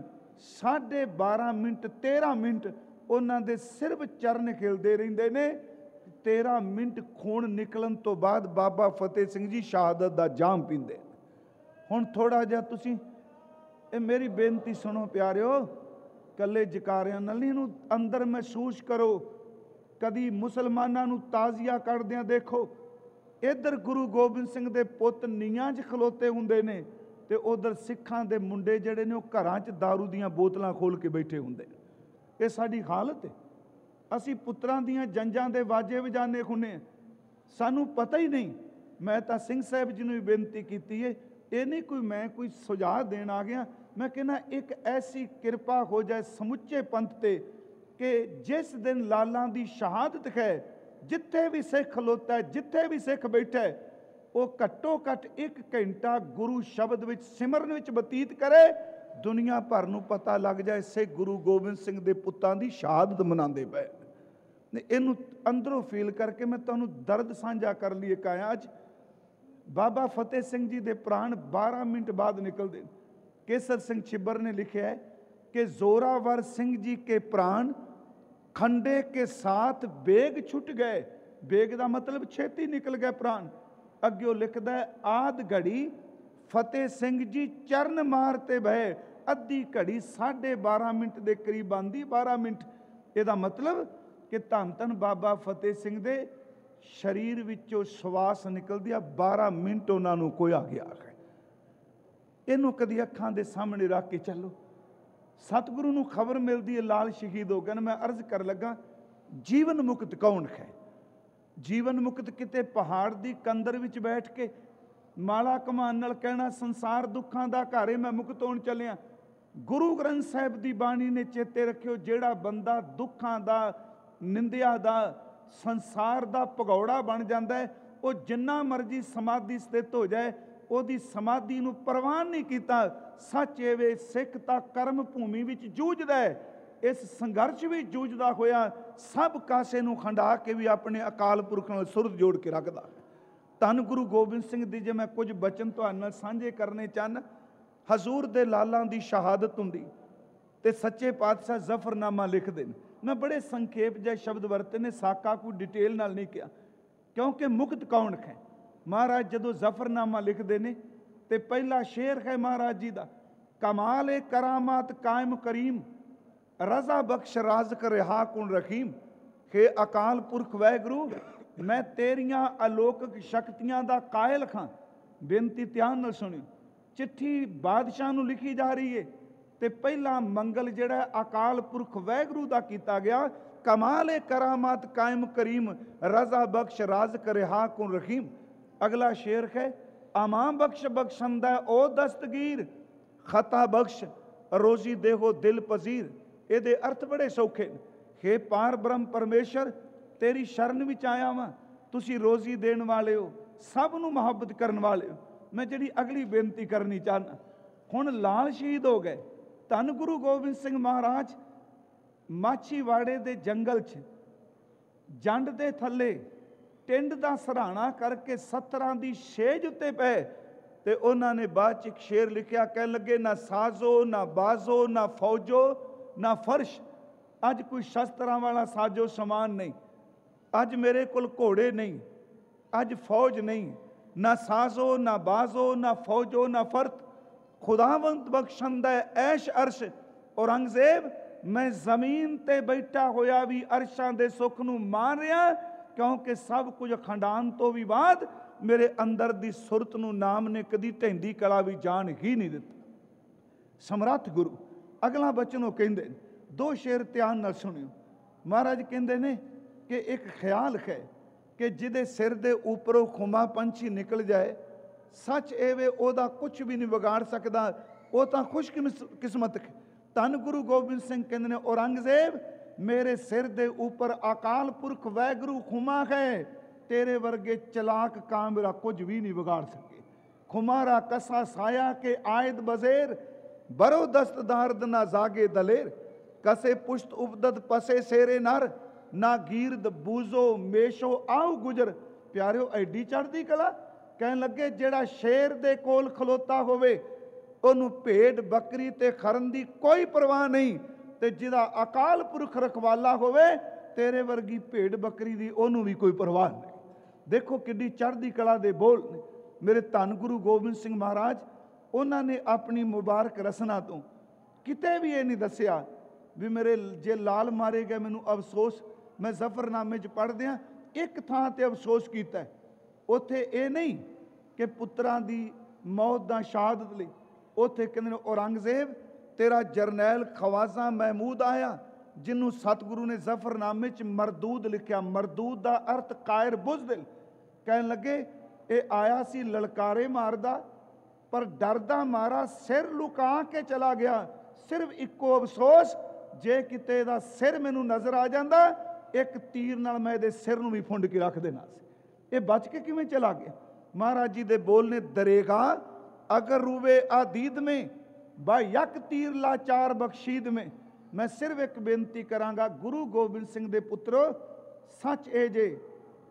12.5 ਮਿੰਟ 13 ਮਿੰਟ ਉਹਨਾਂ ਦੇ ਸਿਰਫ ਚਰਨ ਖਿਲਦੇ ਰਹਿੰਦੇ ਨੇ। 13 ਮਿੰਟ ਖੂਨ ਨਿਕਲਣ ਤੋਂ ਬਾਅਦ ਬਾਬਾ ਫਤਿਹ ਸਿੰਘ ਜੀ ਸ਼ਹਾਦਤ ਦਾ ਜਾਮ ਪੀਂਦੇ। ਹੁਣ ਥੋੜਾ ਜਿਹਾ ਤੁਸੀਂ ਇਹ ਮੇਰੀ ਬੇਨਤੀ ਸੁਣੋ ਪਿਆਰਿਓ, ਕੱਲੇ ਜਕਾਰਿਆਂ ਨਾਲ ਨਹੀਂ, ਇਹਨੂੰ ਅੰਦਰ ਮਹਿਸੂਸ ਕਰੋ। ਕਦੀ ਮੁਸਲਮਾਨਾਂ ਨੂੰ ਤਾਜ਼ੀਆ ਕਰਦਿਆਂ ਦੇਖੋ, ਇੱਧਰ ਗੁਰੂ ਗੋਬਿੰਦ ਸਿੰਘ ਦੇ ਪੁੱਤ ਨੀਆਂ 'ਚ ਖਲੋਤੇ ਹੁੰਦੇ ਨੇ, ਤੇ ਉਧਰ ਸਿੱਖਾਂ ਦੇ ਮੁੰਡੇ ਜਿਹੜੇ ਨੇ ਉਹ ਘਰਾਂ 'ਚ ਦਾਰੂ ਦੀਆਂ ਬੋਤਲਾਂ ਖੋਲ ਕੇ ਬੈਠੇ ਹੁੰਦੇ ਨੇ। ਇਹ ਸਾਡੀ ਹਾਲਤ ਹੈ। ਅਸੀਂ ਪੁੱਤਰਾਂ ਦੀਆਂ ਜੰਜਾਂ ਦੇ ਵਾਜੇ ਵਜਾਨੇ ਹੁੰਨੇ, ਸਾਨੂੰ ਪਤਾ ਹੀ ਨਹੀਂ। ਮੈਂ ਤਾਂ ਸਿੰਘ ਸਾਹਿਬ ਜੀ ਨੂੰ ਵੀ ਬੇਨਤੀ ਕੀਤੀ ਹੈ, ਇਹ ਨਹੀਂ ਕੋਈ ਮੈਂ ਕੋਈ ਸੁਝਾਅ ਦੇਣ ਆ ਗਿਆ, ਮੈਂ ਕਹਿੰਦਾ ਇੱਕ ਐਸੀ ਕਿਰਪਾ ਹੋ ਜਾਏ ਸਮੁੱਚੇ ਪੰਥ ਤੇ ਕਿ ਜਿਸ ਦਿਨ ਲਾਲਾਂ ਦੀ ਸ਼ਹਾਦਤ ਹੈ, ਜਿੱਥੇ ਵੀ ਸਿੱਖ ਖਲੋਤਾ ਹੈ, ਜਿੱਥੇ ਵੀ ਸਿੱਖ ਬੈਠਾ ਹੈ, ਉਹ ਘੱਟੋ ਘੱਟ 1 ਘੰਟਾ ਗੁਰੂ ਸ਼ਬਦ ਵਿੱਚ ਸਿਮਰਨ ਵਿੱਚ ਬਤੀਤ ਕਰੇ। ਦੁਨੀਆ ਭਰ ਨੂੰ ਪਤਾ ਲੱਗ ਜਾਏ ਸਿੱਖ ਗੁਰੂ ਗੋਬਿੰਦ ਸਿੰਘ ਦੇ ਪੁੱਤਾਂ ਦੀ ਸ਼ਹਾਦਤ ਮਨਾਉਂਦੇ ਪਏ ਨੇ। ਇਹਨੂੰ ਅੰਦਰੋਂ ਫੀਲ ਕਰਕੇ ਮੈਂ ਤੁਹਾਨੂੰ ਦਰਦ ਸਾਂਝਾ ਕਰ ਲਈ ਇੱਕ ਆਇਆ। ਅੱਜ ਬਾਬਾ ਫਤਿਹ ਸਿੰਘ ਜੀ ਦੇ ਪ੍ਰਾਣ 12 ਮਿੰਟ ਬਾਅਦ ਨਿਕਲਦੇ। ਕੇਸਰ ਸਿੰਘ ਛਿੱਬਰ ਨੇ ਲਿਖਿਆ ਹੈ ਕਿ ਜ਼ੋਰਾਵਰ ਸਿੰਘ ਜੀ ਕੇ ਪ੍ਰਾਣ ਖੰਡੇ ਕੇ ਸਾਥ ਬੇਗ ਛੁੱਟ ਗਏ। ਬੇਗ ਦਾ ਮਤਲਬ ਛੇਤੀ ਨਿਕਲ ਗਏ ਪ੍ਰਾਣ। ਅੱਗੇ ਉਹ ਲਿਖਦਾ ਹੈ, ਆਦ ਘੜੀ ਫਤਿਹ ਸਿੰਘ ਜੀ ਚਰਨ ਮਾਰਤੇ ਭਏ। ਅੱਧੀ ਘੜੀ 12:30 ਮਿੰਟ ਦੇ ਕਰੀਬ ਆਂਦੀ, 12 ਮਿੰਟ। ਇਹਦਾ ਮਤਲਬ ਕਿ ਧੰਨ ਧੰਨ ਬਾਬਾ ਫਤਿਹ ਸਿੰਘ ਦੇ ਸਰੀਰ ਵਿੱਚੋਂ ਸਵਾਸ ਨਿਕਲਦੀ ਆ, 12 ਮਿੰਟ ਉਹਨਾਂ ਨੂੰ ਕੋਈ ਆ ਗਿਆ ਹੈ। ਇਹਨੂੰ ਕਦੀ ਅੱਖਾਂ ਦੇ ਸਾਹਮਣੇ ਰੱਖ ਕੇ ਚੱਲੋ। ਸਤਿਗੁਰੂ ਨੂੰ ਖਬਰ ਮਿਲਦੀ ਹੈ ਲਾਲ ਸ਼ਹੀਦ ਹੋ ਗਏ। ਮੈਂ ਅਰਜ਼ ਕਰ ਲੱਗਾ, ਜੀਵਨ ਮੁਕਤ ਕੌਣ ਹੈ? ਜੀਵਨ ਮੁਕਤ ਕਿਤੇ ਪਹਾੜ ਦੀ ਕੰਦਰ ਵਿੱਚ ਬੈਠ ਕੇ ਮਾਲਾ ਕਮਾਨ ਨਾਲ ਕਹਿਣਾ ਸੰਸਾਰ ਦੁੱਖਾਂ ਦਾ ਘਰ ਹੈ, ਮੈਂ ਮੁਕਤ ਹੋਣ ਚੱਲਿਆ। ਗੁਰੂ ਗ੍ਰੰਥ ਸਾਹਿਬ ਦੀ ਬਾਣੀ ਨੇ ਚੇਤੇ ਰੱਖਿਓ, ਜਿਹੜਾ ਬੰਦਾ ਦੁੱਖਾਂ ਦਾ, ਨਿੰਦਿਆ ਦਾ, ਸੰਸਾਰ ਦਾ ਭਗੌੜਾ ਬਣ ਜਾਂਦਾ ਹੈ, ਉਹ ਜਿੰਨਾ ਮਰਜੀ ਸਮਾਧੀ ਸਥਿਤ ਹੋ ਜਾਏ, ਉਹਦੀ ਸਮਾਧੀ ਨੂੰ ਪ੍ਰਵਾਨ ਨਹੀਂ ਕੀਤਾ। ਸੱਚ ਇਹ ਵੇ, ਸਿੱਖ ਤਾਂ ਕਰਮ ਭੂਮੀ ਵਿੱਚ ਜੂਝਦਾ ਹੈ। ਇਸ ਸੰਘਰਸ਼ ਵਿੱਚ ਜੂਝਦਾ ਹੋਇਆ ਸਭ ਕਾਸੇ ਨੂੰ ਖੰਡਾ ਕੇ ਵੀ ਆਪਣੇ ਅਕਾਲ ਪੁਰਖ ਨਾਲ ਸੁਰਤ ਜੋੜ ਕੇ ਰੱਖਦਾ ਹੈ। ਧੰਨ ਗੁਰੂ ਗੋਬਿੰਦ ਸਿੰਘ ਦੀ ਜੇ ਮੈਂ ਕੁਝ ਬਚਨ ਤੁਹਾਡੇ ਨਾਲ ਸਾਂਝੇ ਕਰਨੇ ਚਾਹਨ, ਹਜ਼ੂਰ ਦੇ ਲਾਲਾਂ ਦੀ ਸ਼ਹਾਦਤ ਹੁੰਦੀ ਤੇ ਸੱਚੇ ਪਾਤਸ਼ਾਹ ਜ਼ਫਰਨਾਮਾ ਲਿਖਦੇ ਨੇ। ਮੈਂ ਬੜੇ ਸੰਖੇਪ ਜਿਹੇ ਸ਼ਬਦ ਵਰਤੇ ਨੇ, ਸਾਕਾ ਕੋਈ ਡਿਟੇਲ ਨਾਲ ਨਹੀਂ ਕਿਹਾ, ਕਿਉਂਕਿ ਮੁਕਤ ਕੌਣ ਹੈ? ਮਹਾਰਾਜ ਜਦੋਂ ਜ਼ਫਰਨਾਮਾ ਲਿਖਦੇ ਨੇ ਤੇ ਪਹਿਲਾ ਸ਼ੇਰ ਹੈ ਮਹਾਰਾਜ ਜੀ ਦਾ, ਕਮਾਲ ਕਰਾਮਾਤ ਕਾਇਮ ਕਰੀਮ, ਰਜ਼ਾ ਬਖਸ਼ ਰਾਜ਼ਕ ਰਿਹਾ ਕੁਨ ਰਖੀਮ। ਕਿ ਅਕਾਲ ਪੁਰਖ ਵਾਹਿਗੁਰੂ, ਮੈਂ ਤੇਰੀਆਂ ਅਲੌਕਿਕ ਸ਼ਕਤੀਆਂ ਦਾ ਕਾਇਲ ਖਾਂ। ਬੇਨਤੀ ਧਿਆਨ ਨਾਲ ਸੁਣਿਓ, ਚਿੱਠੀ ਬਾਦਸ਼ਾਹ ਨੂੰ ਲਿਖੀ ਜਾ ਰਹੀ ਹੈ ਤੇ ਪਹਿਲਾ ਮੰਗਲ ਜਿਹੜਾ ਅਕਾਲ ਪੁਰਖ ਵਾਹਿਗੁਰੂ ਦਾ ਕੀਤਾ ਗਿਆ, ਕਮਾਲ ਕਰਾਮਾਤ ਕਾਇਮ ਕਰੀਮ, ਰਜ਼ਾ ਬਖਸ਼ ਰਾਜ਼ਕ ਰਿਹਾ ਕੁਨ ਰਖੀਮ। ਅਗਲਾ ਸ਼ੇਰ ਹੈ, ਅਮਾਂ ਬਖਸ਼ ਬਖਸ਼ੰਦਾ ਓ ਦਸਤਗੀਰ, ਖਤਾ ਬਖਸ਼ ਰੋਜ਼ੀ ਦੇਹੋ ਦਿਲ ਪਜ਼ੀਰ। ਇਹਦੇ ਅਰਥ ਬੜੇ ਸੌਖੇ ਨੇ। ਹੇ ਪਾਰ ਬ੍ਰਹਮ ਪਰਮੇਸ਼ਰ, ਤੇਰੀ ਸ਼ਰਨ ਵਿੱਚ ਆਇਆ ਵਾਂ, ਤੁਸੀਂ ਰੋਜ਼ੀ ਦੇਣ ਵਾਲੇ ਹੋ, ਸਭ ਨੂੰ ਮੁਹੱਬਤ ਕਰਨ ਵਾਲੇ ਹੋ। ਮੈਂ ਜਿਹੜੀ ਅਗਲੀ ਬੇਨਤੀ ਕਰਨੀ ਚਾਹੁੰਦਾ, ਹੁਣ ਲਾਲ ਸ਼ਹੀਦ ਹੋ ਗਏ ਧੰਨ ਗੁਰੂ ਗੋਬਿੰਦ ਸਿੰਘ ਮਹਾਰਾਜ। ਮਾਛੀਵਾੜੇ ਦੇ ਜੰਗਲ 'ਚ ਜੰਡ ਦੇ ਥੱਲੇ ਟਿੰਡ ਦਾ ਸਰਾਣਾ ਕਰਕੇ 17 ਦੀ ਛੇਜ ਉੱਤੇ ਪਏ ਤੇ ਉਹਨਾਂ ਨੇ ਬਾਅਦ 'ਚ ਇੱਕ ਸ਼ੇਰ ਲਿਖਿਆ, ਕਹਿਣ ਲੱਗੇ, ਨਾ ਸਾਜ਼ੋ ਨਾ ਬਾਜ਼ੋ ਨਾ ਫੌਜੋ ਨਾ ਫਰਸ਼। ਅੱਜ ਕੋਈ ਸ਼ਸਤਰਾਂ ਵਾਲਾ ਸਾਜੋ ਸਮਾਨ ਨਹੀਂ, ਅੱਜ ਮੇਰੇ ਕੋਲ ਘੋੜੇ ਨਹੀਂ, ਅੱਜ ਫੌਜ ਨਹੀਂ, ਨਾ ਸਾਜ਼ੋ ਨਾ ਬਾਜ਼ੋ ਨਾ ਫੌਜੋ ਨਾ ਫਰਤ। ਖੁਦਾਵੰਤ ਬਖਸ਼ੰਦਾ ਐਸ਼ ਅਰਸ਼। ਔਰੰਗਜ਼ੇਬ, ਮੈਂ ਜ਼ਮੀਨ ਤੇ ਬੈਠਾ ਹੋਇਆ ਵੀ ਅਰਸ਼ਾਂ ਦੇ ਸੁੱਖ ਨੂੰ ਮਾਣ ਰਿਹਾ, ਕਿਉਂਕਿ ਸਭ ਕੁਝ ਖੰਡਾਨ ਤੋਂ ਵੀ ਬਾਅਦ ਮੇਰੇ ਅੰਦਰ ਦੀ ਸੁਰਤ ਨੂੰ ਨਾਮ ਨੇ ਕਦੀ ਢਹਿੰਦੀ ਕਲਾ ਵੀ ਜਾਣ ਹੀ ਨਹੀਂ ਦਿੱਤਾ। ਸਮਰੱਥ ਗੁਰੂ। ਅਗਲਾ ਬਚਨ ਉਹ ਕਹਿੰਦੇ ਨੇ, ਦੋ ਸ਼ੇਰ ਧਿਆਨ ਨਾਲ ਸੁਣਿਓ। ਮਹਾਰਾਜ ਕਹਿੰਦੇ ਨੇ ਕਿ ਇੱਕ ਖਿਆਲ ਹੈ ਕਿ ਜਿਹਦੇ ਸਿਰ ਦੇ ਉੱਪਰੋਂ ਖੁਮਾ ਪੰਛੀ ਨਿਕਲ ਜਾਏ, ਸੱਚ ਇਹ ਵੇ ਉਹਦਾ ਕੁਝ ਵੀ ਨਹੀਂ ਵਿਗਾੜ ਸਕਦਾ, ਉਹ ਤਾਂ ਖੁਸ਼ਕਿਸਮਤ ਹੈ। ਧੰਨ ਗੁਰੂ ਗੋਬਿੰਦ ਸਿੰਘ ਕਹਿੰਦੇ ਨੇ, ਔਰੰਗਜ਼ੇਬ, ਮੇਰੇ ਸਿਰ ਦੇ ਉੱਪਰ ਅਕਾਲ ਪੁਰਖ ਵਾਹਿਗੁਰੂ ਖੁਮਾ ਹੈ, ਤੇਰੇ ਵਰਗੇ ਚਲਾਕ ਕਾਮਰਾ ਕੁਝ ਵੀ ਨਹੀਂ ਵਿਗਾੜ ਸਕੇ। ਖੁਮਾਰਾ ਕਸਾ ਸਾਇਆ ਕੇ ਆਇਦ ਬਜ਼ੇਰ, ਬਰੋ ਦਸਤ ਦਾਰਦ ਨਾ ਜਾਗੇ ਦਲੇਰ। ਕਸੇ ਪੁਸ਼ਤ ਉਪਦਤ ਪਸੇ ਸੇਰੇ ਨਰ, ਨਾ ਗੀਰਦ ਬੂਜ਼ੋ ਮੇਸ਼ੋ ਆਉ ਗੁਜਰ। ਪਿਆਰਿਓ, ਐਡੀ ਚੜ੍ਹਦੀ ਕਲਾ। ਕਹਿਣ ਲੱਗੇ, ਜਿਹੜਾ ਸ਼ੇਰ ਦੇ ਕੋਲ ਖਲੋਤਾ ਹੋਵੇ ਉਹਨੂੰ ਭੇਡ ਬੱਕਰੀ ਤੇ ਖਰਨ ਦੀ ਕੋਈ ਪਰਵਾਹ ਨਹੀਂ, ਤੇ ਜਿਹਦਾ ਅਕਾਲ ਪੁਰਖ ਰਖਵਾਲਾ ਹੋਵੇ ਤੇਰੇ ਵਰਗੀ ਭੇਡ ਬੱਕਰੀ ਦੀ ਉਹਨੂੰ ਵੀ ਕੋਈ ਪਰਵਾਹ ਨਹੀਂ। ਦੇਖੋ ਕਿੱਡੀ ਚੜ੍ਹਦੀ ਕਲਾ ਦੇ ਬੋਲ ਨੇ ਮੇਰੇ ਧੰਨ ਗੁਰੂ ਗੋਬਿੰਦ ਸਿੰਘ ਮਹਾਰਾਜ। ਉਹਨਾਂ ਨੇ ਆਪਣੀ ਮੁਬਾਰਕ ਰਸਨਾ ਤੋਂ ਕਿਤੇ ਵੀ ਇਹ ਨਹੀਂ ਦੱਸਿਆ ਵੀ ਮੇਰੇ ਜੇ ਲਾਲ ਮਾਰੇ ਗਏ ਮੈਨੂੰ ਅਫਸੋਸ। ਮੈਂ ਜ਼ਫਰਨਾਮੇ 'ਚ ਪੜ੍ਹਦਿਆਂ ਇੱਕ ਥਾਂ ਤੇ ਅਫਸੋਸ ਕੀਤਾ, ਉੱਥੇ ਇਹ ਨਹੀਂ ਕਿ ਪੁੱਤਰਾਂ ਦੀ ਮੌਤ ਦਾ ਸ਼ਹਾਦਤ ਲਈ। ਉੱਥੇ ਕਹਿੰਦੇ ਨੇ, ਔਰੰਗਜ਼ੇਬ, ਤੇਰਾ ਜਰਨੈਲ ਖਵਾਜ਼ਾ ਮਹਿਮੂਦ ਆਇਆ, ਜਿਹਨੂੰ ਸਤਿਗੁਰੂ ਨੇ ਜ਼ਫਰਨਾਮੇ 'ਚ ਮਰਦੂਦ ਲਿਖਿਆ। ਮਰਦੂਦ ਦਾ ਅਰਥ ਕਾਇਰ ਬੁਜ਼ਦਿਲ। ਕਹਿਣ ਲੱਗੇ, ਇਹ ਆਇਆ ਸੀ ਲਲਕਾਰੇ ਮਾਰਦਾ, ਪਰ ਡਰਦਾ ਮਾਰਾ ਸਿਰ ਲੁਕਾ ਕੇ ਚਲਾ ਗਿਆ। ਸਿਰਫ ਇੱਕੋ ਅਫਸੋਸ, ਜੇ ਕਿਤੇ ਇਹਦਾ ਸਿਰ ਮੈਨੂੰ ਨਜ਼ਰ ਆ ਜਾਂਦਾ, ਇੱਕ ਤੀਰ ਨਾਲ ਮੈਂ ਇਹਦੇ ਸਿਰ ਨੂੰ ਵੀ ਫੁੰਡ ਕੇ ਰੱਖ ਦੇਣਾ ਸੀ। ਇਹ ਬਚ ਕੇ ਕਿਵੇਂ ਚਲਾ ਗਿਆ? ਮਹਾਰਾਜ ਜੀ ਦੇ ਬੋਲ ਨੇ, ਦਰੇਗਾ ਅਗਰ ਰੂਵੇ ਆਦੀਦ ਮੇਂ ਬਾ ਯਕ ਤੀਰ ਲਾਚਾਰ ਬਖਸ਼ੀਦ ਮੇਂ। ਮੈਂ ਸਿਰਫ ਇੱਕ ਬੇਨਤੀ ਕਰਾਂਗਾ, ਗੁਰੂ ਗੋਬਿੰਦ ਸਿੰਘ ਦੇ ਪੁੱਤਰੋ, ਸੱਚ ਇਹ ਜੇ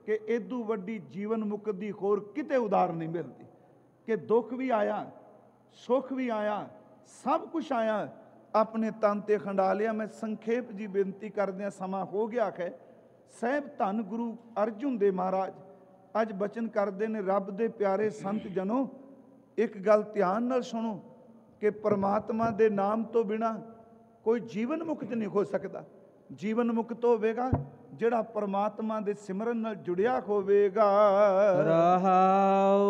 ਕਿ ਇਦੋਂ ਵੱਡੀ ਜੀਵਨ ਮੁਕਤ ਦੀ ਹੋਰ ਕਿਤੇ ਉਦਾਹਰਨ ਨਹੀਂ ਮਿਲਦੀ, ਕਿ ਦੁੱਖ ਵੀ ਆਇਆ, ਸੁੱਖ ਵੀ ਆਇਆ, ਸਭ ਕੁਝ ਆਇਆ, ਆਪਣੇ ਤਨ ਤੇ ਖੰਡਾ ਲਿਆ। ਮੈਂ ਸੰਖੇਪ ਜੀ ਬੇਨਤੀ ਕਰਦਿਆਂ, ਸਮਾਂ ਹੋ ਗਿਆ ਹੈ। ਸਾਹਿਬ ਧੰਨ ਗੁਰੂ ਅਰਜੁਨ ਦੇਵ ਮਹਾਰਾਜ ਅੱਜ ਬਚਨ ਕਰਦੇ ਨੇ, ਰੱਬ ਦੇ ਪਿਆਰੇ ਸੰਤ ਜਨੋ, ਇੱਕ ਗੱਲ ਧਿਆਨ ਨਾਲ ਸੁਣੋ ਕਿ ਪਰਮਾਤਮਾ ਦੇ ਨਾਮ ਤੋਂ ਬਿਨਾ ਕੋਈ ਜੀਵਨ ਮੁਕਤ ਨਹੀਂ ਹੋ ਸਕਦਾ। ਜੀਵਨ ਮੁਕਤ ਹੋਵੇਗਾ ਜਿਹੜਾ ਪਰਮਾਤਮਾ ਦੇ ਸਿਮਰਨ ਨਾਲ ਜੁੜਿਆ ਹੋਵੇਗਾ। ਰਹਾਉ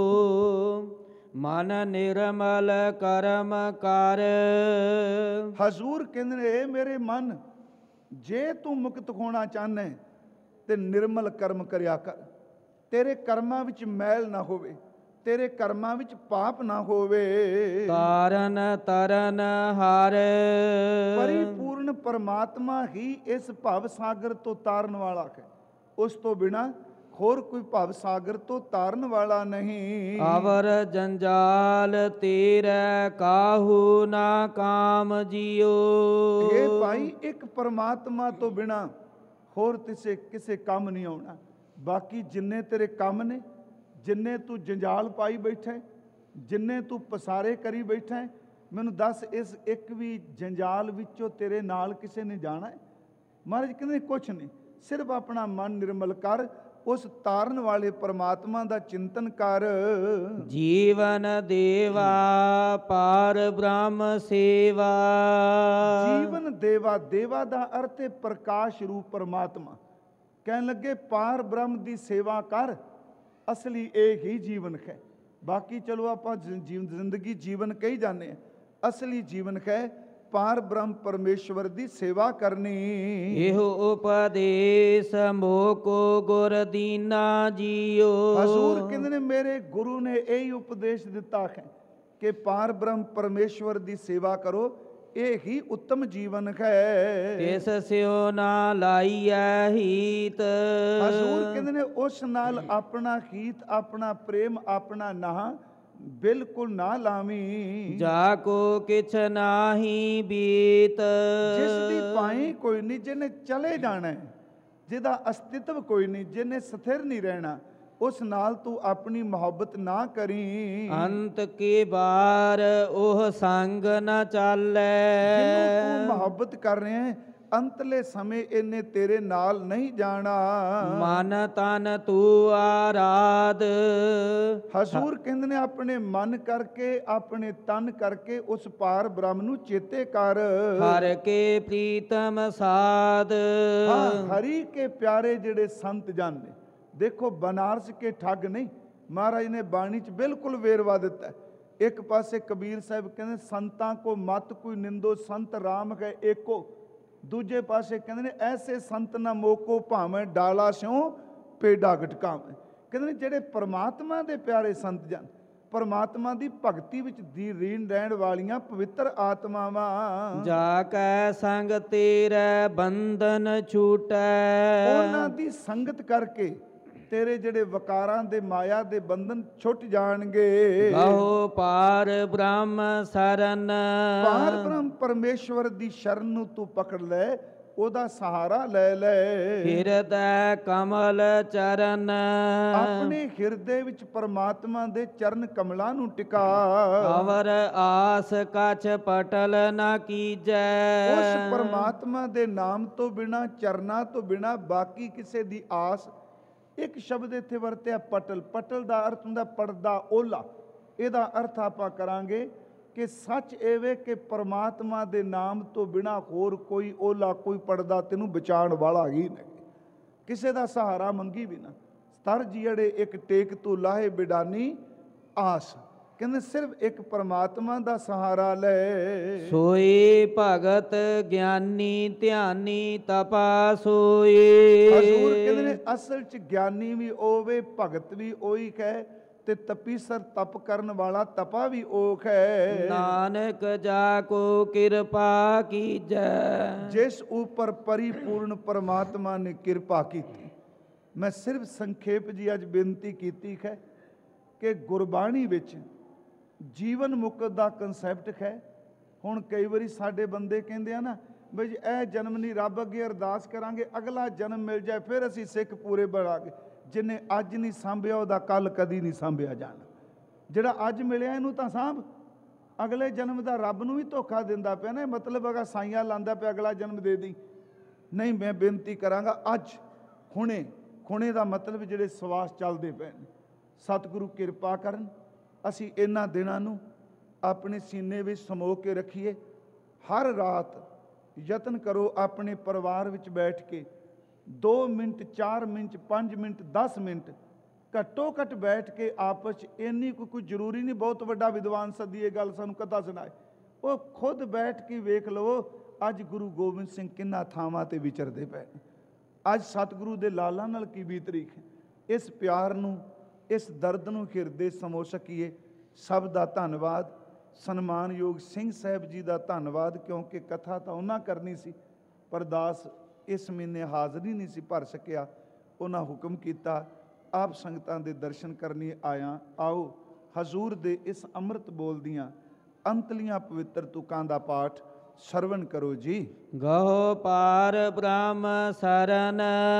ਮਨ ਨਿਰਮਲ ਕਰਮ ਕਰ। ਹਜ਼ੂਰ ਕਹਿੰਦੇ ਨੇ, ਮੇਰੇ ਮਨ, ਜੇ ਤੂੰ ਮੁਕਤ ਹੋਣਾ ਚਾਹੁੰਦਾ ਤੇ ਨਿਰਮਲ ਕਰਮ ਕਰਿਆ ਕਰ। ਤੇਰੇ ਕਰਮਾਂ ਵਿੱਚ ਮੈਲ ਨਾ ਹੋਵੇ, ਤੇਰੇ ਕਰਮਾਂ ਵਿੱਚ ਪਾਪ ਨਾ ਹੋਵੇ। ਤਾਰਨ ਤਰਨ ਹਰ। ਪਰਿਪੂਰਨ ਪਰਮਾਤਮਾ ਹੀ ਇਸ ਭਵ ਸਾਗਰ ਤੋਂ ਤਾਰਨ ਵਾਲਾ ਹੈ। ਉਸ ਤੋਂ ਬਿਨਾ ਹੋਰ ਕੋਈ ਭਵ ਸਾਗਰ ਤੋਂ ਤਾਰਨ ਵਾਲਾ ਨਹੀਂ। ਅਵਰ ਜੰਜਾਲ ਤੇਰੇ ਕਾਹੂ ਨਾ ਕਾਮ ਜਿਉ। ਇਹ ਭਾਈ, ਇੱਕ ਪਰਮਾਤਮਾ ਤੋਂ ਬਿਨਾ ਹੋਰ ਕਿਸੇ ਕੰਮ ਨਹੀਂ ਆਉਣਾ। ਬਾਕੀ ਜਿੰਨੇ ਤੇਰੇ ਕੰਮ ਨੇ, ਜਿੰਨੇ ਤੂੰ ਜੰਜਾਲ ਪਾਈ ਬੈਠਾ, ਜਿੰਨੇ ਤੂੰ ਪਸਾਰੇ ਕਰੀ ਬੈਠਾ, ਮੈਨੂੰ ਦੱਸ, ਇਸ ਇੱਕ ਵੀ ਜੰਜਾਲ ਵਿੱਚੋਂ ਤੇਰੇ ਨਾਲ ਕਿਸੇ ਨੇ ਜਾਣਾ ਹੈ? ਮਹਾਰਾਜ ਕਹਿੰਦੇ ਕੁਛ ਨਹੀਂ, ਸਿਰਫ ਆਪਣਾ ਮਨ ਨਿਰਮਲ ਕਰ, ਉਸ ਤਾਰਨ ਵਾਲੇ ਪਰਮਾਤਮਾ ਦਾ ਚਿੰਤਨ ਕਰ। ਜੀਵਨ ਦੇਵਾ ਪਾਰ ਬ੍ਰਹਮ ਸੇਵਾ। ਜੀਵਨ ਦੇਵਾ, ਦੇਵਾ ਦਾ ਅਰਥ ਹੈ ਪ੍ਰਕਾਸ਼ ਰੂਪ ਪਰਮਾਤਮਾ। ਕਹਿਣ ਲੱਗੇ ਪਾਰ ਬ੍ਰਹਮ ਦੀ ਸੇਵਾ ਕਰ, ਅਸਲੀ ਇਹ ਹੀ ਜੀਵਨ ਹੈ। ਬਾਕੀ ਚਲੋ ਆਪਾਂ ਜ਼ਿੰਦਗੀ ਜੀਵਨ ਕਹੀ ਜਾਂਦੇ ਹਾਂ, ਅਸਲੀ ਜੀਵਨ ਹੈ ਪਾਰ ਬ੍ਰਹਮ ਪਰਮੇਸ਼ਵਰ ਦੀ ਸੇਵਾ ਕਰਨੀ। ਇਹੋ ਉਪਦੇਸ਼ ਮੋਕੋ ਗੁਰ ਦੀਨਾ ਜੀਓ। ਹਜ਼ੂਰ ਕਹਿੰਦੇ ਨੇ, ਮੇਰੇ ਗੁਰੂ ਨੇ ਇਹੀ ਉਪਦੇਸ਼ ਦਿੱਤਾ ਹੈ ਕਿ ਪਾਰ ਬ੍ਰਹਮ ਪਰਮੇਸ਼ਵਰ ਦੀ ਸੇਵਾ ਕਰੋ, ਇਹ ਹੀ ਉੱਤਮ ਜੀਵਨ ਹੈ। ਤਿਸ ਸਿਓ ਨਾ ਲਾਈਐ ਹੀਤ। ਹਜ਼ੂਰ ਕਹਿੰਦੇ ਨੇ, ਉਸ ਨਾਲ ਆਪਣਾ ਹੀਤ, ਆਪਣਾ ਪ੍ਰੇਮ, ਆਪਣਾ ਨਾਹ ਬਿਲਕੁਲ ਨਾ ਲਾਵੀਂ। ਜਾ ਕੋ ਕਿਛ ਨਾਹੀ ਬੀਤ। ਜਿਸ ਦੀ ਪਾਈ ਕੋਈ ਨਹੀਂ, ਜਿਹਨੇ ਚਲੇ ਜਾਣਾ, ਜਿਹਦਾ ਅਸਤਿਤਵ ਕੋਈ ਨਹੀਂ, ਜਿਹਨੇ ਸਥਿਰ ਨਹੀਂ ਰਹਿਣਾ, ਉਸ ਨਾਲ ਤੂੰ ਆਪਣੀ ਮੁਹੱਬਤ ਨਾ ਕਰੀ। ਅੰਤ ਕੀ ਬਾਰ ਉਹ ਸੰਗ ਨਾ ਚਾਲੈ। ਜਿਹਨੂੰ ਤੂੰ ਮੁਹੱਬਤ ਕਰ ਰਿਹਾ ਹੈ, ਅੰਤਲੇ ਸਮੇਂ ਇਹਨੇ ਤੇਰੇ ਨਾਲ ਨਹੀਂ ਜਾਣਾ। ਮਨ ਤਨ ਤੂੰ ਆਰਾਧ। ਹਜ਼ੂਰ ਕਹਿੰਦੇ ਨੇ, ਆਪਣੇ ਮਨ ਕਰਕੇ, ਆਪਣੇ ਤਨ ਕਰਕੇ ਉਸ ਪਾਰ ਬ੍ਰਹਮ ਨੂੰ ਚੇਤੇ ਕਰ। ਹਰ ਕੇ ਪ੍ਰੀਤਮ ਸਾਧ। ਹਾਂ, ਹਰੀ ਕੇ ਪਿਆਰੇ ਜਿਹੜੇ ਸੰਤ ਜਨ ਨੇ, ਦੇਖੋ ਬਨਾਰਸ ਕੇ ਠੱਗ ਨਹੀਂ, ਮਹਾਰਾਜ ਨੇ ਬਾਣੀ 'ਚ ਬਿਲਕੁਲ ਵੇਰਵਾ ਦਿੱਤਾ। ਇੱਕ ਪਾਸੇ ਕਬੀਰ ਸਾਹਿਬ ਕਹਿੰਦੇ, ਸੰਤਾਂ ਕੋ ਮਤ ਕੋਈ ਨਿੰਦੋ, ਸੰਤ ਰਾਮ ਹੈ ਏਕੋ। ਦੂਜੇ ਪਾਸੇ ਕਹਿੰਦੇ ਨੇ, ਐਸੇ ਸੰਤ ਨਾ ਮੋਕੋ, ਭਾਵੇਂ ਡਾਲਾ ਸਿਉ ਪੇਡਾ ਗਟਕਾਵੇਂ। ਕਹਿੰਦੇ ਨੇ, ਜਿਹੜੇ ਪਰਮਾਤਮਾ ਦੇ ਪਿਆਰੇ ਸੰਤ ਜਨ, ਪਰਮਾਤਮਾ ਦੀ ਭਗਤੀ ਵਿੱਚ ਲੀਨ ਰਹਿਣ ਵਾਲੀਆਂ ਪਵਿੱਤਰ ਆਤਮਾਵਾਂ, ਜਾ ਕੈ ਸੰਗ ਤੇਰੇ ਬੰਧਨ ਛੂਟੈ। ਉਹਨਾਂ ਦੀ ਸੰਗਤ ਕਰਕੇ ਤੇਰੇ ਜਿਹੜੇ ਵਕਾਰਾਂ ਦੇ, ਮਾਇਆ ਦੇ ਬੰਧਨ ਛੁੱਟ ਜਾਣਗੇ। ਗਾਓ ਪਾਰ ਬ੍ਰਹਮ ਸਰਨ। ਪਾਰ ਬ੍ਰਹਮ ਪਰਮੇਸ਼ਵਰ ਦੀ ਸ਼ਰਨ ਨੂੰ ਤੂੰ ਪਕੜ ਲੈ, ਉਹਦਾ ਸਹਾਰਾ ਲੈ ਲੈ। ਹਿਰਦੈ ਕਮਲ ਚਰਨ। ਆਪਣੇ ਹਿਰਦੇ ਵਿੱਚ ਪਰਮਾਤਮਾ ਦੇ ਚਰਨ ਕਮਲਾਂ ਨੂੰ ਟਿਕਾ। ਅਵਰ ਆਸ ਕਛ ਪਟਲ ਨਾ ਕੀਜੈ। ਉਸ ਪਰਮਾਤਮਾ ਦੇ ਨਾਮ ਤੋਂ ਬਿਨਾ, ਚਰਨਾਂ ਤੋਂ ਬਿਨਾ ਬਾਕੀ ਕਿਸੇ ਦੀ ਆਸ। ਇੱਕ ਸ਼ਬਦ ਇੱਥੇ ਵਰਤਿਆ ਪਟਲ। ਪਟਲ ਦਾ ਅਰਥ ਹੁੰਦਾ ਪਰਦਾ, ਓਲਾ। ਇਹਦਾ ਅਰਥ ਆਪਾਂ ਕਰਾਂਗੇ ਕਿ ਸੱਚ ਇਹ ਵੇ ਕਿ ਪਰਮਾਤਮਾ ਦੇ ਨਾਮ ਤੋਂ ਬਿਨਾ ਹੋਰ ਕੋਈ ਓਲਾ, ਕੋਈ ਪਰਦਾ ਤੈਨੂੰ ਬਚਾਉਣ ਵਾਲਾ ਹੀ ਨਹੀਂ। ਕਿਸੇ ਦਾ ਸਹਾਰਾ ਮੰਗੀ ਵੀ ਨਾ। ਸਤਰ ਜੀੜੇ ਇੱਕ ਟੇਕ ਤੂੰ ਲਾਹੇ ਬਿਡਾਨੀ ਆਸ। ਕਹਿੰਦੇ ਸਿਰਫ ਇੱਕ ਪਰਮਾਤਮਾ ਦਾ ਸਹਾਰਾ ਲੈ। ਸੋਈ ਭਗਤ ਗਿਆਨੀ ਧਿਆਨੀ ਤਪਾ ਸੋਈ। ਹਜ਼ੂਰ ਕਹਿੰਦੇ ਨੇ, ਅਸਲ 'ਚ ਗਿਆਨੀ ਵੀ ਓਵੇ, ਭਗਤ ਵੀ ਉਹੀ ਹੈ, ਤੇ ਤਪੀਸਰ ਤਪ ਕਰਨ ਵਾਲਾ ਤਪਾ ਵੀ ਓਖ ਹੈ। ਨਾਨਕ ਜਾ ਕੋ ਕਿਰਪਾ ਕੀਜੈ। ਜਿਸ ਉੱਪਰ ਪਰਿਪੂਰਨ ਪਰਮਾਤਮਾ ਨੇ ਕਿਰਪਾ ਕੀਤੀ। ਮੈਂ ਸਿਰਫ ਸੰਖੇਪ ਜੀ ਅੱਜ ਬੇਨਤੀ ਕੀਤੀ ਹੈ ਕਿ ਗੁਰਬਾਣੀ ਵਿੱਚ ਜੀਵਨ ਮੁਕਤ ਦਾ ਕਨਸੈਪਟ ਹੈ। ਹੁਣ ਕਈ ਵਾਰੀ ਸਾਡੇ ਬੰਦੇ ਕਹਿੰਦੇ ਆ ਨਾ, ਬਈ ਇਹ ਜਨਮ ਨਹੀਂ, ਰੱਬ ਅੱਗੇ ਅਰਦਾਸ ਕਰਾਂਗੇ ਅਗਲਾ ਜਨਮ ਮਿਲ ਜਾਏ, ਫਿਰ ਅਸੀਂ ਸਿੱਖ ਪੂਰੇ ਬਣਾਂਗੇ। ਜਿਹਨੇ ਅੱਜ ਨਹੀਂ ਸਾਂਭਿਆ ਉਹਦਾ ਕੱਲ ਕਦੀ ਨਹੀਂ ਸਾਂਭਿਆ ਜਾਣਾ। ਜਿਹੜਾ ਅੱਜ ਮਿਲਿਆ ਇਹਨੂੰ ਤਾਂ ਸਾਂਭ, ਅਗਲੇ ਜਨਮ ਦਾ ਰੱਬ ਨੂੰ ਵੀ ਧੋਖਾ ਦਿੰਦਾ ਪਿਆ ਨਾ। ਮਤਲਬ ਅਗਾ ਸਾਈਆਂ ਲਾਂਦਾ ਪਿਆ ਅਗਲਾ ਜਨਮ ਦੇ ਦੀ। ਨਹੀਂ, ਮੈਂ ਬੇਨਤੀ ਕਰਾਂਗਾ ਅੱਜ ਹੁਣੇ, ਹੁਣੇ ਦਾ ਮਤਲਬ ਜਿਹੜੇ ਸਵਾਸ ਚੱਲਦੇ ਪਏ ਨੇ, ਸਤਿਗੁਰੂ ਕਿਰਪਾ ਕਰਨ ਅਸੀਂ ਇਹਨਾਂ ਦਿਨਾਂ ਨੂੰ ਆਪਣੇ ਸੀਨੇ ਵਿੱਚ ਸਮੋ ਕੇ ਰੱਖੀਏ। ਹਰ ਰਾਤ ਯਤਨ ਕਰੋ ਆਪਣੇ ਪਰਿਵਾਰ ਵਿੱਚ ਬੈਠ ਕੇ 2 ਮਿੰਟ 4 ਮਿੰਟ 5 ਮਿੰਟ 10 ਮਿੰਟ ਘੱਟੋ ਘੱਟ ਬੈਠ ਕੇ ਆਪਸ 'ਚ, ਇੰਨੀ ਕੋਈ ਜ਼ਰੂਰੀ ਨਹੀਂ ਬਹੁਤ ਵੱਡਾ ਵਿਦਵਾਨ ਸਦੀਏ ਗੱਲ ਸਾਨੂੰ ਕਥਾ ਸੁਣਾਏ, ਉਹ ਖੁਦ ਬੈਠ ਕੇ ਵੇਖ ਲਵੋ ਅੱਜ ਗੁਰੂ ਗੋਬਿੰਦ ਸਿੰਘ ਕਿੰਨਾ ਥਾਵਾਂ ਤੇ ਵਿਚਰਦੇ ਪਏ ਨੇ, ਅੱਜ ਸਤਿਗੁਰੂ ਦੇ ਲਾਲਾਂ ਨਾਲ ਕੀ ਬੀਤ ਰਹੀ ਹੈ। ਇਸ ਪਿਆਰ ਨੂੰ, ਇਸ ਦਰਦ ਨੂੰ ਹਿਰਦੇ ਸਮੋ ਸਕੀਏ। ਸਭ ਦਾ ਧੰਨਵਾਦ। ਸਨਮਾਨਯੋਗ ਸਿੰਘ ਸਾਹਿਬ ਜੀ ਦਾ ਧੰਨਵਾਦ, ਕਿਉਂਕਿ ਕਥਾ ਤਾਂ ਉਹਨਾਂ ਕਰਨੀ ਸੀ, ਪਰ ਦਾਸ ਇਸ ਮਹੀਨੇ ਹਾਜ਼ਰੀ ਨਹੀਂ ਸੀ ਭਰ ਸਕਿਆ। ਉਹਨਾਂ ਹੁਕਮ ਕੀਤਾ ਆਪ ਸੰਗਤਾਂ ਦੇ ਦਰਸ਼ਨ ਕਰਨੀ ਆਇਆ। ਆਓ ਹਜ਼ੂਰ ਦੇ ਇਸ ਅੰਮ੍ਰਿਤ ਬੋਲਦੀਆਂ ਅੰਤਲੀਆਂ ਪਵਿੱਤਰ ਤੁਕਾਂ ਦਾ ਪਾਠ ਸਰਵਣ ਕਰੋ ਜੀ। ਗਹੁ ਪਾਰ ਬ੍ਰਹਮ ਸਰਨ,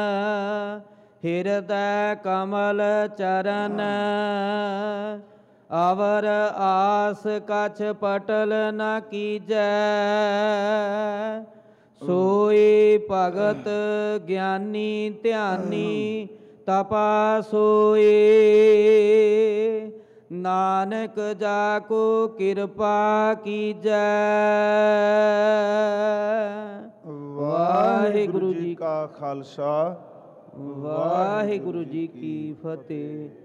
ਹਿਰਦੈ ਕਮਲ ਚਰਨ, ਅਵਰ ਆਸ ਕਛ ਪਟਲ ਨ ਕੀਜੈ, ਸੋਈ ਭਗਤ ਗਿਆਨੀ ਧਿਆਨੀ ਤਪਾ ਸੋਈ, ਨਾਨਕ ਜਾ ਕੋ ਕਿਰਪਾ ਕੀਜੈ। ਵਾਹਿਗੁਰੂ ਜੀ ਕਾ ਖਾਲਸਾ, ਵਾਹਿਗੁਰੂ ਜੀ ਕੀ ਫਤਿਹ।